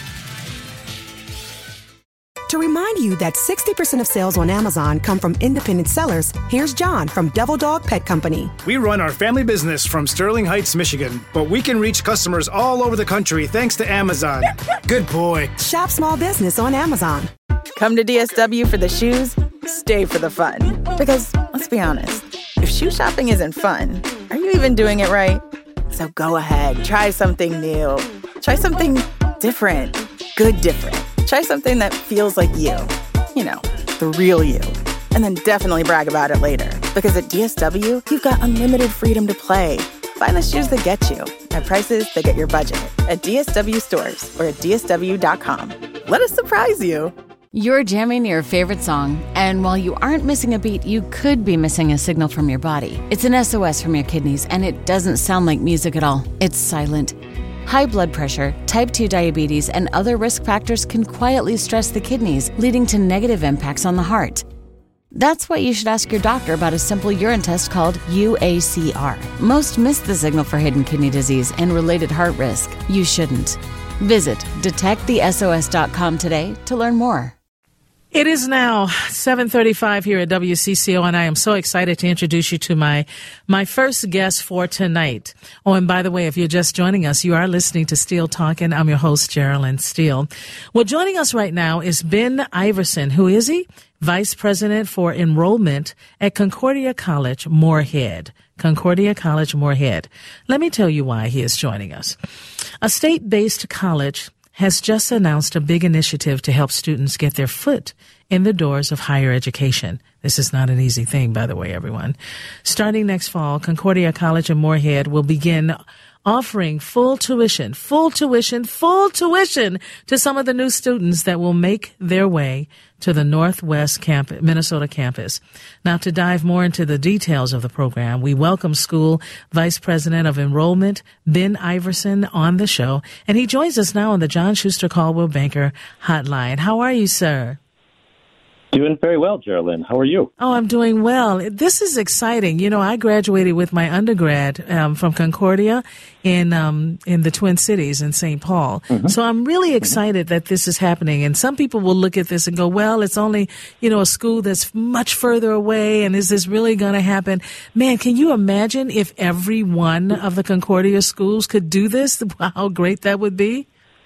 Speaker 3: To remind you that sixty percent of sales on Amazon come from independent sellers, here's John from Devil Dog Pet Company.
Speaker 4: We run our family business from Sterling Heights, Michigan, but we can reach customers all over the country thanks to Amazon. Good boy.
Speaker 3: Shop small business on Amazon.
Speaker 12: Come to D S W for the shoes, stay for the fun. Because, let's be honest, if shoe shopping isn't fun, are you even doing it right? So go ahead, try something new. Try something different. Good different. Try something that feels like you. You know, the real you. And then definitely brag about it later. Because at D S W, you've got unlimited freedom to play. Find the shoes that get you at prices that get your budget at D S W stores or at D S W dot com. Let us surprise you.
Speaker 5: You're jamming your favorite song, and while you aren't missing a beat, you could be missing a signal from your body. It's an S O S from your kidneys, and it doesn't sound like music at all. It's silent. High blood pressure, type two diabetes, and other risk factors can quietly stress the kidneys, leading to negative impacts on the heart. That's why you should ask your doctor about a simple urine test called U A C R. Most miss the signal for hidden kidney disease and related heart risk. You shouldn't. Visit detect the S O S dot com today to learn more.
Speaker 7: It is now seven thirty-five here at W C C O, and I am so excited to introduce you to my my first guest for tonight. Oh, and by the way, if you're just joining us, you are listening to Steele Talking. I'm your host, Geraldine Steele. Well, joining us right now is Ben Iverson. Who is he? Vice President for Enrollment at Concordia College, Moorhead. Concordia College, Moorhead. Let me tell you why he is joining us. A state-based college has just announced a big initiative to help students get their foot in the doors of higher education. This is not an easy thing, by the way, everyone. Starting next fall, Concordia College in Moorhead will begin offering full tuition, full tuition, full tuition to some of the new students that will make their way to the Northwest campus, Minnesota campus. Now, to dive more into the details of the program, we welcome School Vice President of Enrollment, Ben Iverson, on the show. And he joins us now on the John Schuster Coldwell Banker Hotline. How are you, sir?
Speaker 14: Doing very well, Geraldine. How are you?
Speaker 7: Oh, I'm doing well. This is exciting. You know, I graduated with my undergrad um, from Concordia in um, in the Twin Cities in Saint Paul. Mm-hmm. So I'm really excited that this is happening. And some people will look at this and go, well, it's only, you know, a school that's much further away. And is this really going to happen? Man, can you imagine if every one of the Concordia schools could do this? How great that would be.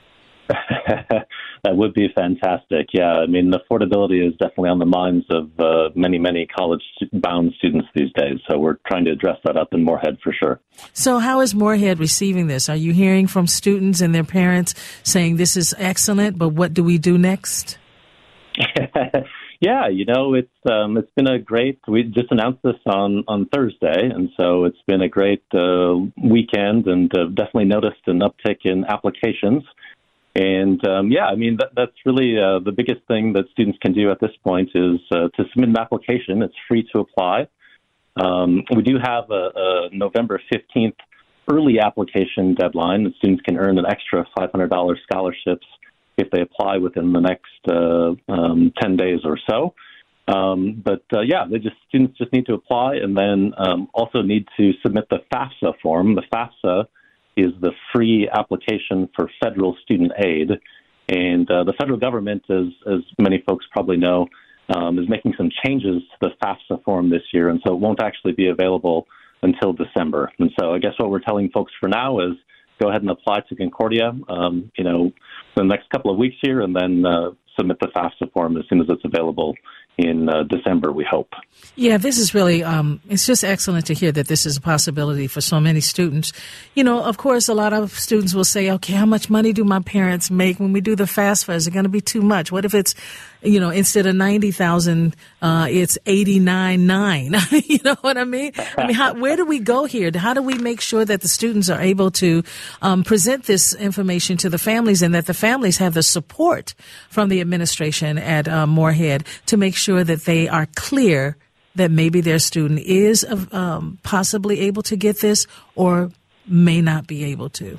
Speaker 14: That would be fantastic. Yeah, I mean, affordability is definitely on the minds of uh, many, many college-bound students these days. So we're trying to address that up in Moorhead for sure.
Speaker 7: So how is Moorhead receiving this? Are you hearing from students and their parents saying this is excellent, but what do we do next?
Speaker 14: Yeah, you know, it's um, it's been a great, we just announced this on, on Thursday, and so it's been a great uh, weekend and uh, definitely noticed an uptick in applications. And, um, yeah, I mean, that, that's really uh, the biggest thing that students can do at this point is uh, to submit an application. It's free to apply. Um, we do have a, a November fifteenth early application deadline. The students can earn an extra five hundred dollars scholarships if they apply within the next uh, um, ten days or so. Um, but uh, yeah, they just students just need to apply, and then um, also need to submit the FAFSA form. The FAFSA is the free application for federal student aid, and uh, the federal government, as as many folks probably know, um, is making some changes to the FAFSA form this year, and so it won't actually be available until December. And so I guess what we're telling folks for now is go ahead and apply to Concordia, um, you know, the next couple of weeks here, and then uh, submit the FAFSA form as soon as it's available in uh, December, we hope.
Speaker 7: Yeah, this is really, um, it's just excellent to hear that this is a possibility for so many students. You know, of course, a lot of students will say, okay, how much money do my parents make when we do the FAFSA? Is it going to be too much? What if it's, you know, instead of ninety thousand, uh, it's eighty-nine nine? You know what I mean? I mean, how, where do we go here? How do we make sure that the students are able to um, present this information to the families, and that the families have the support from the administration at uh, Moorhead to make sure that they are clear that maybe their student is um, possibly able to get this or may not be able to?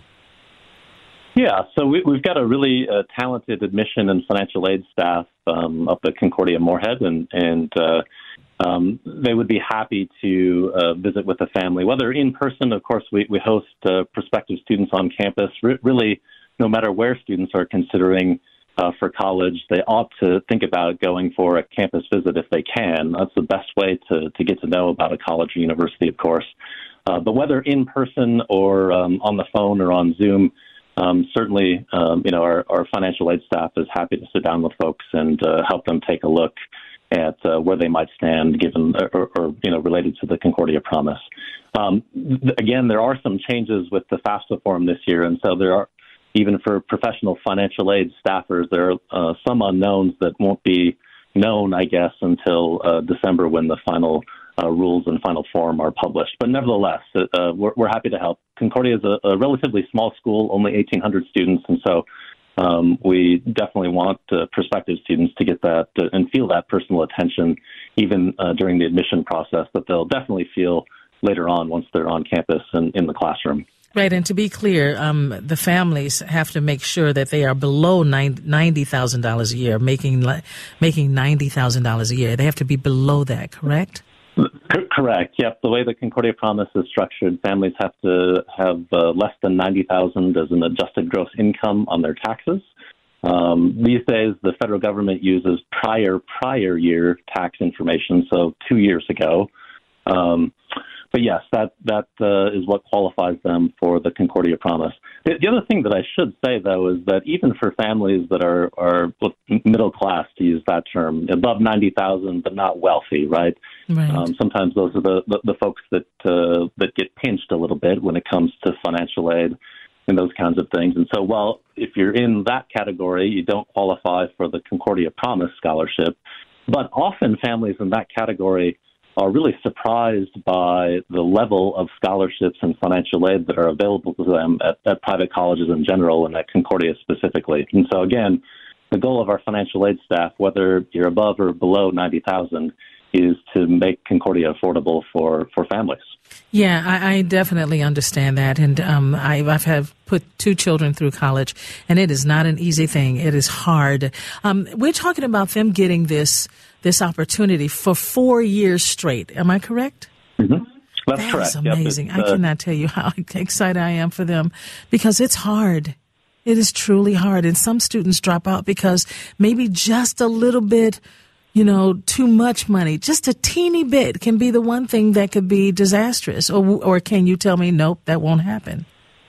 Speaker 14: Yeah, so we, we've got a really uh, talented admission and financial aid staff um, up at Concordia Moorhead, and, and uh, um, they would be happy to uh, visit with the family, whether in person. Of course, we, we host uh, prospective students on campus. R- really, no matter where students are considering uh, for college, they ought to think about going for a campus visit if they can. That's the best way to, to get to know about a college or university, of course. Uh, but whether in person or um, on the phone or on Zoom, Um, certainly, um, you know, our, our financial aid staff is happy to sit down with folks and uh, help them take a look at uh, where they might stand, given or, or you know, related to the Concordia Promise. Um, th- again, there are some changes with the FAFSA form this year, and so there are, even for professional financial aid staffers, there are uh, some unknowns that won't be known, I guess, until uh, December when the final Uh, rules and final form are published. But nevertheless, uh, we're, we're happy to help. Concordia is a, a relatively small school, only eighteen hundred students, and so um, we definitely want uh, prospective students to get that uh, and feel that personal attention even uh, during the admission process that they'll definitely feel later on once they're on campus and in the classroom.
Speaker 7: Right, and to be clear, um, the families have to make sure that they are below ninety thousand dollars a year, making making ninety thousand dollars a year. They have to be below that, correct?
Speaker 14: Correct. Yep. The way the Concordia Promise is structured, families have to have uh, less than ninety thousand dollars as an adjusted gross income on their taxes. Um, these days, the federal government uses prior prior year tax information, so two years ago. Um, but yes, that that uh, is what qualifies them for the Concordia Promise. The, the other thing that I should say, though, is that even for families that are are middle class, to use that term, above ninety thousand but not wealthy, right?
Speaker 7: Right.
Speaker 14: Um, sometimes those are the, the, the folks that uh, that get pinched a little bit when it comes to financial aid and those kinds of things. And so, well, if you're in that category, you don't qualify for the Concordia Promise scholarship. But often families in that category are really surprised by the level of scholarships and financial aid that are available to them at, at private colleges in general and at Concordia specifically. And so, again, the goal of our financial aid staff, whether you're above or below ninety thousand, is to make Concordia affordable for, for families.
Speaker 7: Yeah, I, I definitely understand that. And um, I, I've have put two children through college, and it is not an easy thing. It is hard. Um, we're talking about them getting this this opportunity for four years straight. Am I correct?
Speaker 14: Mm-hmm. That's
Speaker 7: that
Speaker 14: correct.
Speaker 7: Is amazing.
Speaker 14: Yep,
Speaker 7: I
Speaker 14: uh,
Speaker 7: cannot tell you how excited I am for them, because it's hard. It is truly hard. And some students drop out because maybe just a little bit, you know, too much money, just a teeny bit can be the one thing that could be disastrous. Or, or can you tell me, nope, that won't happen?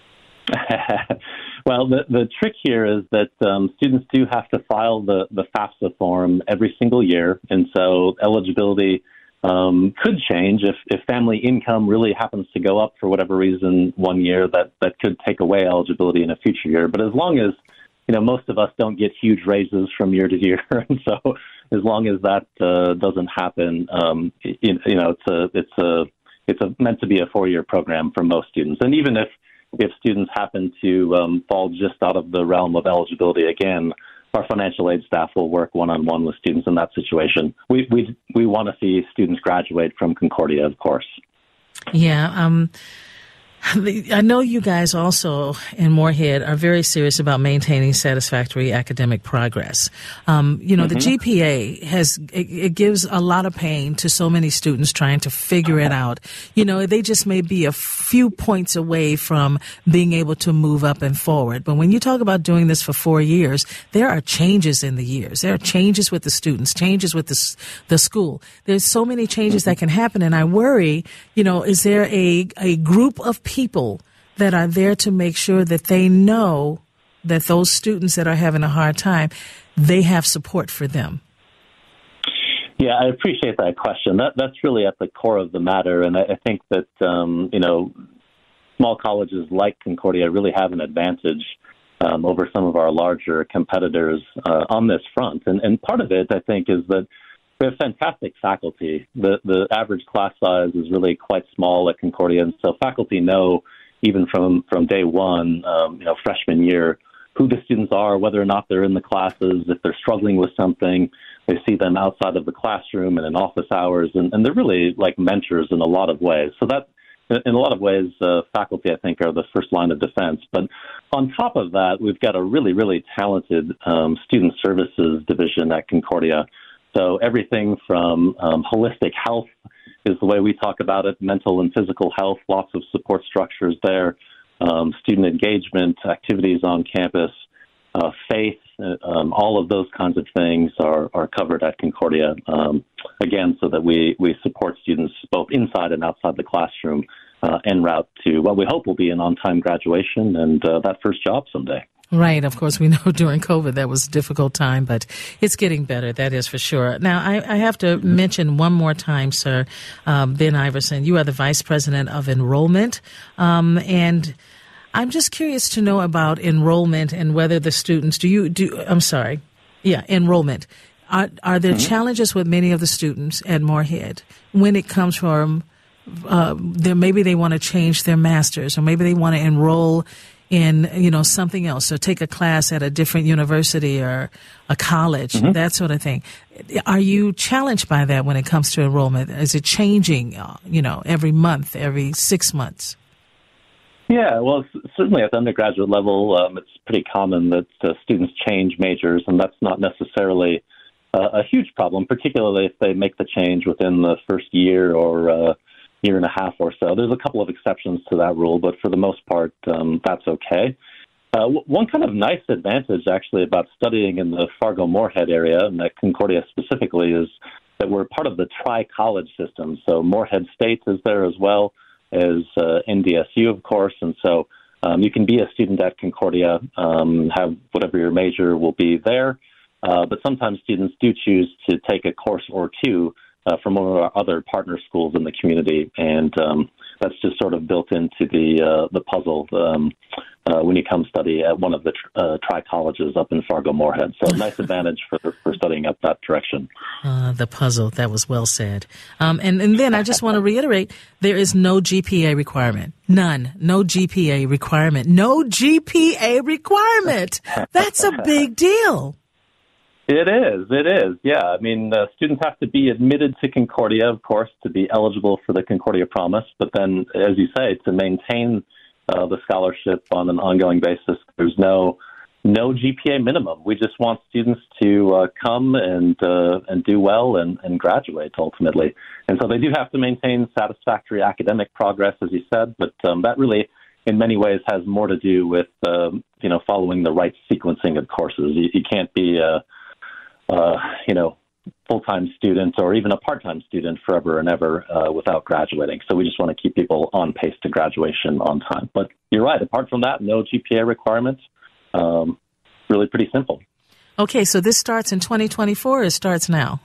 Speaker 14: Well, the, the trick here is that um, students do have to file the, the FAFSA form every single year. And so eligibility um, could change if, if family income really happens to go up for whatever reason one year. That, that could take away eligibility in a future year. But as long as, you know, most of us don't get huge raises from year to year. And so as long as that uh, doesn't happen, um, you, you know, it's a, it's a, it's a, meant to be a four-year program for most students. And even if, if students happen to um, fall just out of the realm of eligibility, again, our financial aid staff will work one-on-one with students in that situation. We, we, we want to see students graduate from Concordia, of course.
Speaker 7: Yeah. Um, I know you guys also in Moorhead are very serious about maintaining satisfactory academic progress. Um, you know, mm-hmm. the G P A has, it, it gives a lot of pain to so many students trying to figure it out. You know, they just may be a few points away from being able to move up and forward. But when you talk about doing this for four years, there are changes in the years. There are changes with the students, changes with the, the school. There's so many changes that can happen. And I worry, you know, is there a, a group of people people that are there to make sure that they know that those students that are having a hard time, they have support for them?
Speaker 14: Yeah, I appreciate that question. That that's really at the core of the matter, and I, I think that um, you know, small colleges like Concordia really have an advantage um, over some of our larger competitors uh, on this front. And and part of it, I think, is that we have fantastic faculty. The the average class size is really quite small at Concordia, and so faculty know even from, from day one, um, you know, freshman year, who the students are, whether or not they're in the classes, if they're struggling with something. They see them outside of the classroom and in office hours, and, and they're really like mentors in a lot of ways. So that, in a lot of ways, uh, faculty, I think, are the first line of defense. But on top of that, we've got a really, really talented um, student services division at Concordia. So everything from um, holistic health is the way we talk about it, mental and physical health, lots of support structures there, um, student engagement, activities on campus, uh, faith, um, all of those kinds of things are, are covered at Concordia, um, again, so that we, we support students both inside and outside the classroom uh, en route to what we hope will be an on-time graduation and uh, that first job someday.
Speaker 7: Right. Of course, we know during COVID that was a difficult time, but it's getting better. That is for sure. Now, I, I have to mention one more time, sir, um, Ben Iverson, you are the Vice President of Enrollment. Um, and I'm just curious to know about enrollment and whether the students, do you, do, I'm sorry. Yeah, enrollment. Are, are there mm-hmm. challenges with many of the students at Moorhead when it comes from, uh, there, maybe they want to change their masters or maybe they want to enroll in, you know, something else, or take a class at a different university or a college, mm-hmm. that sort of thing. Are you challenged by that when it comes to enrollment? Is it changing, uh, you know, every month, every six months?
Speaker 14: Yeah, well, certainly at the undergraduate level, um, it's pretty common that uh, students change majors, and that's not necessarily uh, a huge problem, particularly if they make the change within the first year or uh year and a half or so. There's a couple of exceptions to that rule, but for the most part, um, that's okay. Uh, w- one kind of nice advantage, actually, about studying in the Fargo-Moorhead area, and at Concordia specifically, is that we're part of the tri-college system. So Moorhead State is there as well as uh, N D S U, of course, and so um, you can be a student at Concordia, um, have whatever your major will be there, uh, but sometimes students do choose to take a course or two Uh, from one of our other partner schools in the community, and um, that's just sort of built into the uh, the puzzle um, uh, when you come study at one of the tr- uh, tri-colleges up in Fargo-Moorhead. So nice advantage for for studying up that direction.
Speaker 7: Uh, the puzzle, that was well said. Um, and, and then I just want to reiterate, there is no G P A requirement. None. No G P A requirement. No G P A requirement. That's a big deal.
Speaker 14: It is. It is. Yeah. I mean, uh, students have to be admitted to Concordia, of course, to be eligible for the Concordia Promise. But then, as you say, to maintain uh, the scholarship on an ongoing basis, there's no no G P A minimum. We just want students to uh, come and uh, and do well and, and graduate ultimately. And so they do have to maintain satisfactory academic progress, as you said. But um, that really, in many ways, has more to do with um, you know following the right sequencing of courses. You, you can't be uh, Uh, you know, full-time student or even a part-time student forever and ever uh, without graduating. So we just want to keep people on pace to graduation on time. But you're right. Apart from that, no G P A requirements. Um, really pretty simple.
Speaker 7: Okay, so this starts in twenty twenty-four or it starts now?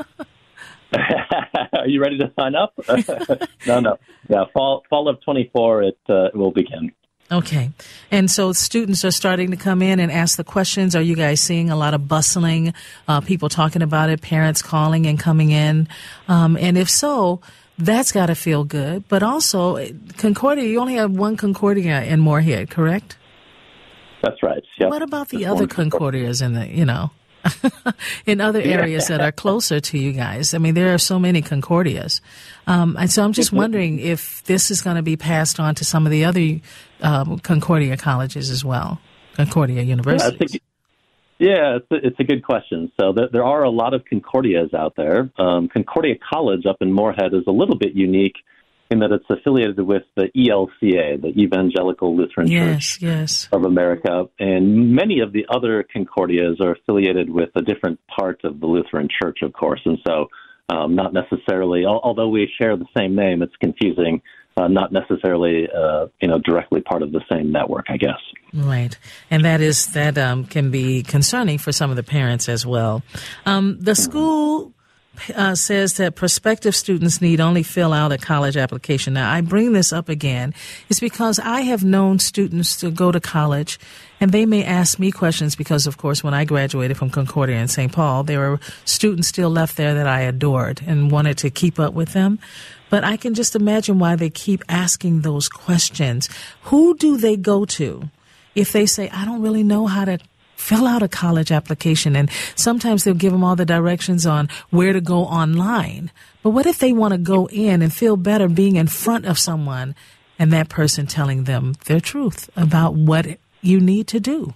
Speaker 14: Are you ready to sign up? no, no. Yeah, fall fall of twenty-four, it, uh, it will begin.
Speaker 7: Okay. And so students are starting to come in and ask the questions. Are you guys seeing a lot of bustling, uh, people talking about it, parents calling and coming in? Um, and if so, that's got to feel good. But also, Concordia, you only have one Concordia in Moorhead, correct?
Speaker 14: That's right. Yep.
Speaker 7: What about the
Speaker 14: Just
Speaker 7: other
Speaker 14: one.
Speaker 7: Concordias in the, you know, in other areas that are closer to you guys. I mean, there are so many Concordias. Um, and so I'm just wondering if this is going to be passed on to some of the other um, Concordia colleges as well, Concordia universities.
Speaker 14: Yeah, it's a, it's a good question. So th- there are a lot of Concordias out there. Um, Concordia College up in Moorhead is a little bit unique in that it's affiliated with the E L C A, the Evangelical Lutheran
Speaker 7: yes,
Speaker 14: Church
Speaker 7: yes.
Speaker 14: of America. And many of the other Concordias are affiliated with a different part of the Lutheran Church, of course. And so um, not necessarily, al- although we share the same name, it's confusing, uh, not necessarily uh, you know, directly part of the same network, I guess.
Speaker 7: Right. And that is that um, can be concerning for some of the parents as well. Um, the school uh, says that prospective students need only fill out a college application. Now, I bring this up again. It's because I have known students to go to college, and they may ask me questions because, of course, when I graduated from Concordia in Saint Paul, there were students still left there that I adored and wanted to keep up with them. But I can just imagine why they keep asking those questions. Who do they go to if they say, I don't really know how to fill out a college application? And sometimes they'll give them all the directions on where to go online. But what if they want to go in and feel better being in front of someone and that person telling them their truth about what you need to do?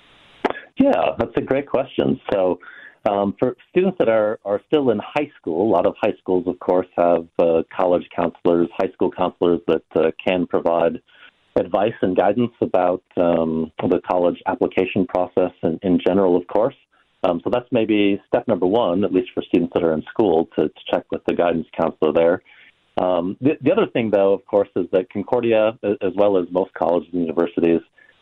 Speaker 14: Yeah, that's a great question. So um, for students that are, are still in high school, a lot of high schools, of course, have uh, college counselors, high school counselors that uh, can provide advice and guidance about um, the college application process in, in general, of course. Um, so that's maybe step number one, at least for students that are in school, to, to check with the guidance counselor there. Um, the, the other thing, though, of course, is that Concordia, as well as most colleges and universities,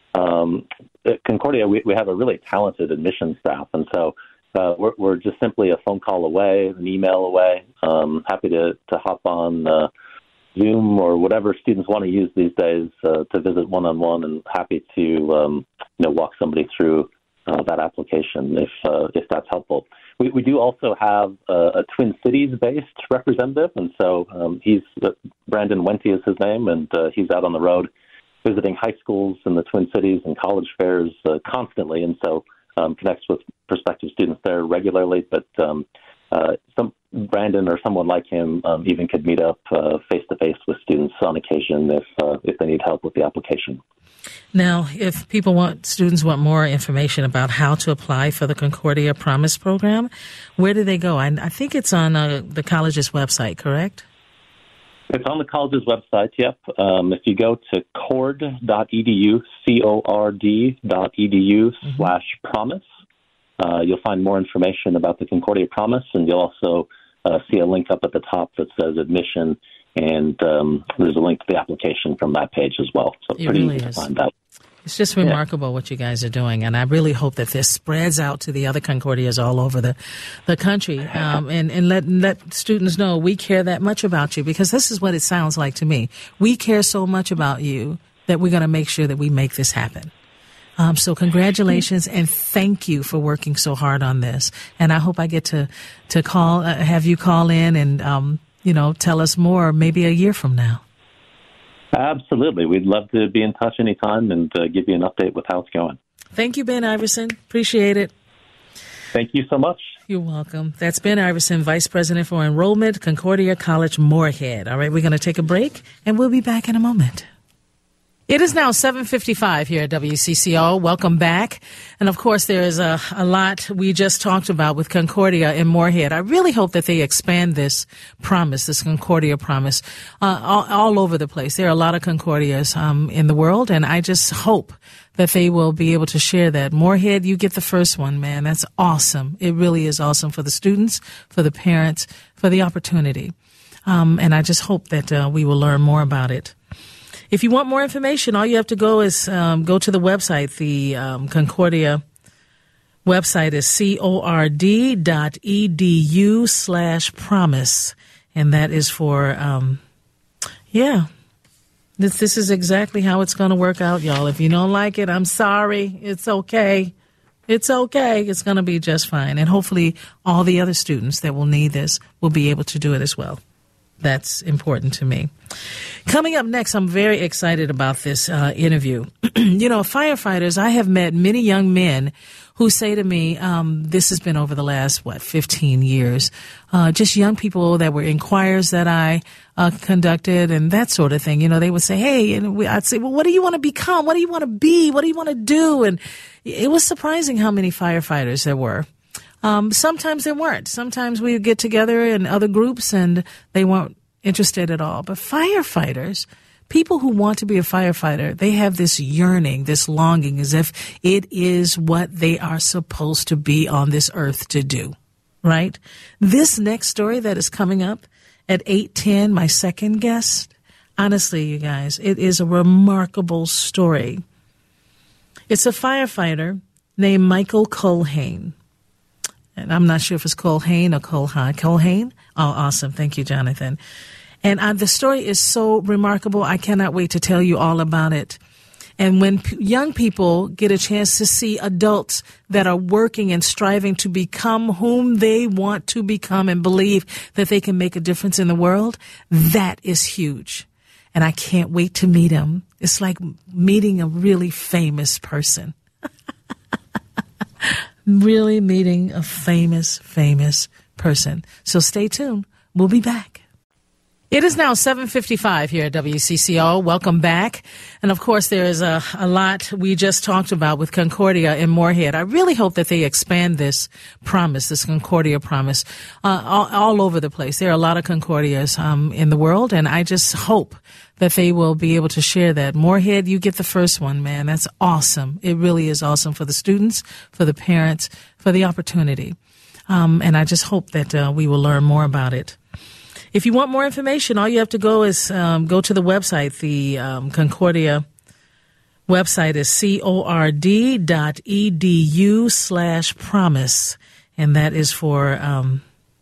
Speaker 14: um, at Concordia, we, we have a really talented admissions staff. And so uh, we're, we're just simply a phone call away, an email away. Um, happy to, to hop on uh, Zoom or whatever students want to use these days uh, to visit one-on-one, and happy to um, you know walk somebody through uh, that application if uh, if that's helpful. We, we do also have uh, a Twin Cities-based representative, and so um, he's uh, Brandon Wente is his name, and uh, he's out on the road visiting high schools in the Twin Cities and college fairs uh, constantly, and so um, connects with prospective students there regularly. But um, uh, some Brandon or someone like him um, even could meet up uh, face-to-face with students on occasion if uh, if they need help with the application.
Speaker 7: Now, if people want, students want more information about how to apply for the Concordia Promise program, where do they go? I, I think it's on uh, the college's website, correct?
Speaker 14: It's on the college's website, yep. Um, if you go to cord dot e d u, C O R D dot E D U mm-hmm. slash promise, uh, you'll find more information about the Concordia Promise, and you'll also uh, see a link up at the top that says admission, and um, there's a link to the application from that page as well. So it's
Speaker 7: it
Speaker 14: pretty
Speaker 7: really
Speaker 14: easy
Speaker 7: is.
Speaker 14: to find that.
Speaker 7: It's just remarkable yeah. what you guys are doing, and I really hope that this spreads out to the other Concordias all over the, the country, um, and, and let let students know we care that much about you, because this is what it sounds like to me. We care so much about you that we're going to make sure that we make this happen. Um, so congratulations, and thank you for working so hard on this. And I hope I get to, to call, uh, have you call in and, um, you know, tell us more maybe a year from now.
Speaker 14: Absolutely. We'd love to be in touch anytime and uh, give you an update with how it's going.
Speaker 7: Thank you, Ben Iverson. Appreciate it.
Speaker 14: Thank you so much.
Speaker 7: You're welcome. That's Ben Iverson, Vice President for Enrollment, Concordia College, Moorhead. All right, we're going to take a break, and we'll be back in a moment. It is now seven fifty-five here at W C C O. Welcome back. And, of course, there is a, a lot we just talked about with Concordia and Moorhead. I really hope that they expand this promise, this Concordia promise, uh, all, all over the place. There are a lot of Concordias um, in the world, and I just hope that they will be able to share that. Moorhead, you get the first one, man. That's awesome. It really is awesome for the students, for the parents, for the opportunity. Um, and I just hope that uh, we will learn more about it. If you want more information, all you have to go is um, go to the website. The um, Concordia website is cord dot e d u slash promise. And that is for, um, yeah, this, this is exactly how it's going to work out, y'all. If you don't like it, I'm sorry. It's okay. It's okay. It's going to be just fine. And hopefully all the other students that will need this will be able to do it as well. That's important to me. Coming up next, I'm very excited about this uh, interview. You know, firefighters, I have met many young men who say to me, um, this has been over the last, what, fifteen years, uh, just young people that were in choirs that I uh, conducted and that sort of thing. You know, they would say, hey, and we, I'd say, well, what do you want to become? What do you want to be? What do you want to do? And it was surprising how many firefighters there were. Um, sometimes there weren't. Sometimes we would get together in other groups and they weren't interested at all. But firefighters, people who want to be a firefighter, they have this yearning, this longing, as if it is what they are supposed to be on this earth to do, right? This next story that is coming up at eight ten, my second guest, honestly, you guys, it is a remarkable story. It's a firefighter named Michael Culhane. And I'm not sure if it's Culhane or Culhane. Culhane? Oh, awesome. Thank you, Jonathan. And uh, the story is so remarkable. I cannot wait to tell you all about it. And when p- young people get a chance to see adults that are working and striving to become whom they want to become and believe that they can make a difference in the world, that is huge. And I can't wait to meet them. It's like meeting a really famous person. Really meeting a famous, famous person. So stay tuned. We'll be back. It is now seven fifty-five here at W C C O. Welcome back. And of course, there is a, a lot we just talked about with Concordia in Moorhead. I really hope that they expand this promise, this Concordia promise, uh, all, all over the place. There are a lot of Concordias um, in the world, and I just hope that they will be able to share that. Moorhead, you get the first one, man. That's awesome. It really is awesome for the students, for the parents, for the opportunity. Um, and I just hope that uh, we will learn more about it. If you want more information, all you have to go is um, go to the website. The um, Concordia website is C-O-R-D dot E-D-U slash promise. And that is for, um,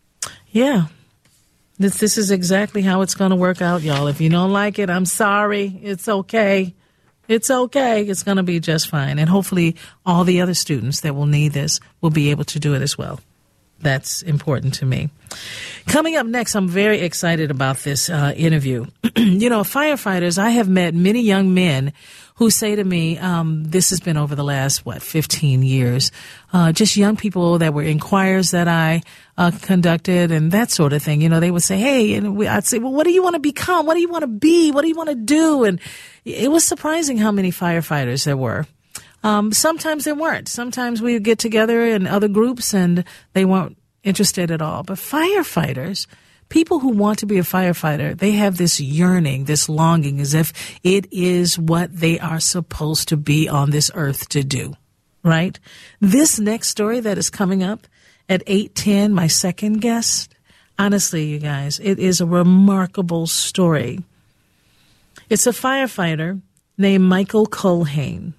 Speaker 7: yeah, this, this is exactly how it's going to work out, y'all. If you don't like it, I'm sorry. It's okay. It's okay. It's going to be just fine. And hopefully all the other students that will need this will be able to do it as well. That's important to me. Coming up next, I'm very excited about this uh, interview. You know, firefighters, I have met many young men who say to me, um, this has been over the last, what, fifteen years, uh, just young people that were in choirs that I uh, conducted and that sort of thing. You know, they would say, hey, and we, I'd say, well, what do you want to become? What do you want to be? What do you want to do? And it was surprising how many firefighters there were. Um, sometimes there weren't. Sometimes we would get together in other groups and they weren't interested at all. But firefighters, people who want to be a firefighter, they have this yearning, this longing, as if it is what they are supposed to be on this earth to do, right? This next story that is coming up at eight ten, my second guest, honestly, you guys, it is a remarkable story. It's a firefighter named Michael Culhane.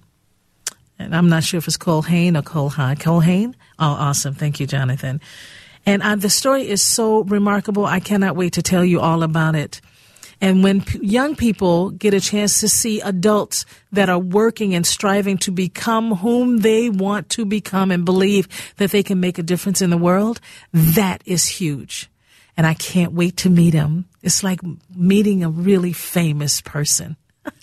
Speaker 7: And I'm not sure if it's Culhane or Culhane. Culhane? Oh, awesome. Thank you, Jonathan. And uh, the story is so remarkable. I cannot wait to tell you all about it. And when p- young people get a chance to see adults that are working and striving to become whom they want to become and believe that they can make a difference in the world, that is huge. And I can't wait to meet them. It's like meeting a really famous person.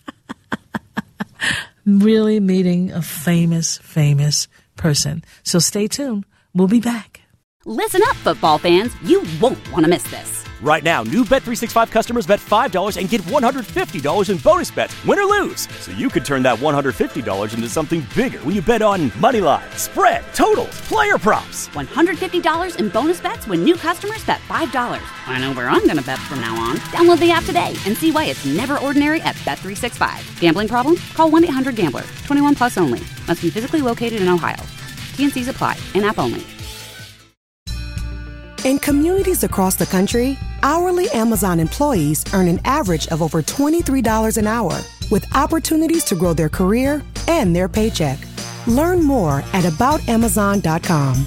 Speaker 7: Really meeting a famous, famous person. So stay tuned. We'll be back.
Speaker 1: Listen up, football fans. You won't want to miss this.
Speaker 2: Right now, new Bet three sixty-five customers bet five dollars and get one hundred fifty dollars in bonus bets, win or lose. So you could turn that one hundred fifty dollars into something bigger when you bet on money line, spread, totals, player props.
Speaker 1: one hundred fifty dollars in bonus bets when new customers bet five dollars. I know where I'm going to bet from now on. Download the app today and see why it's never ordinary at Bet three sixty-five. Gambling problem? Call one eight hundred gambler. twenty-one plus only. Must be physically located in Ohio. T and C's apply. In-app only.
Speaker 3: In communities across the country, hourly Amazon employees earn an average of over twenty-three dollars an hour, with opportunities to grow their career and their paycheck. Learn more at about amazon dot com.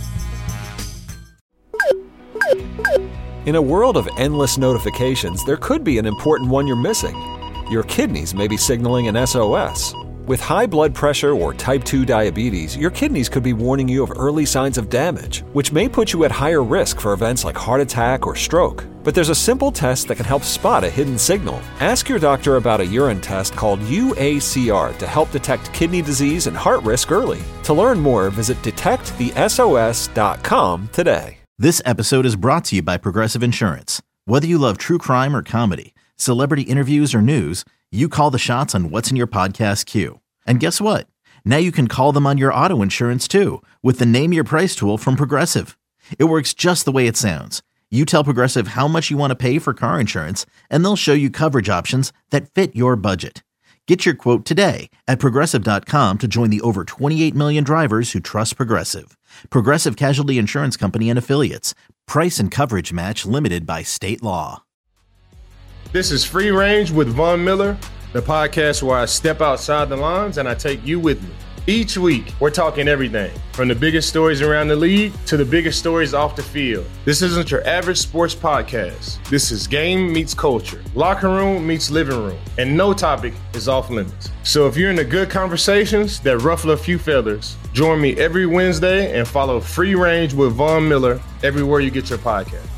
Speaker 15: In a world of endless notifications, there could be an important one you're missing. Your kidneys may be signaling an S O S. With high blood pressure or type two diabetes, your kidneys could be warning you of early signs of damage, which may put you at higher risk for events like heart attack or stroke. But there's a simple test that can help spot a hidden signal. Ask your doctor about a urine test called U A C R to help detect kidney disease and heart risk early. To learn more, visit detect the S O S dot com today.
Speaker 6: This episode is brought to you by Progressive Insurance. Whether you love true crime or comedy, celebrity interviews or news, you call the shots on what's in your podcast queue. And guess what? Now you can call them on your auto insurance too with the Name Your Price tool from Progressive. It works just the way it sounds. You tell Progressive how much you want to pay for car insurance, and they'll show you coverage options that fit your budget. Get your quote today at Progressive dot com to join the over twenty-eight million drivers who trust Progressive. Progressive Casualty Insurance Company and Affiliates. Price and coverage match limited by state law.
Speaker 16: This is Free Range with Von Miller, the podcast where I step outside the lines and I take you with me. Each week, we're talking everything from the biggest stories around the league to the biggest stories off the field. This isn't your average sports podcast. This is game meets culture, locker room meets living room, and no topic is off limits. So if you're into good conversations that ruffle a few feathers, join me every Wednesday and follow Free Range with Von Miller everywhere you get your podcast.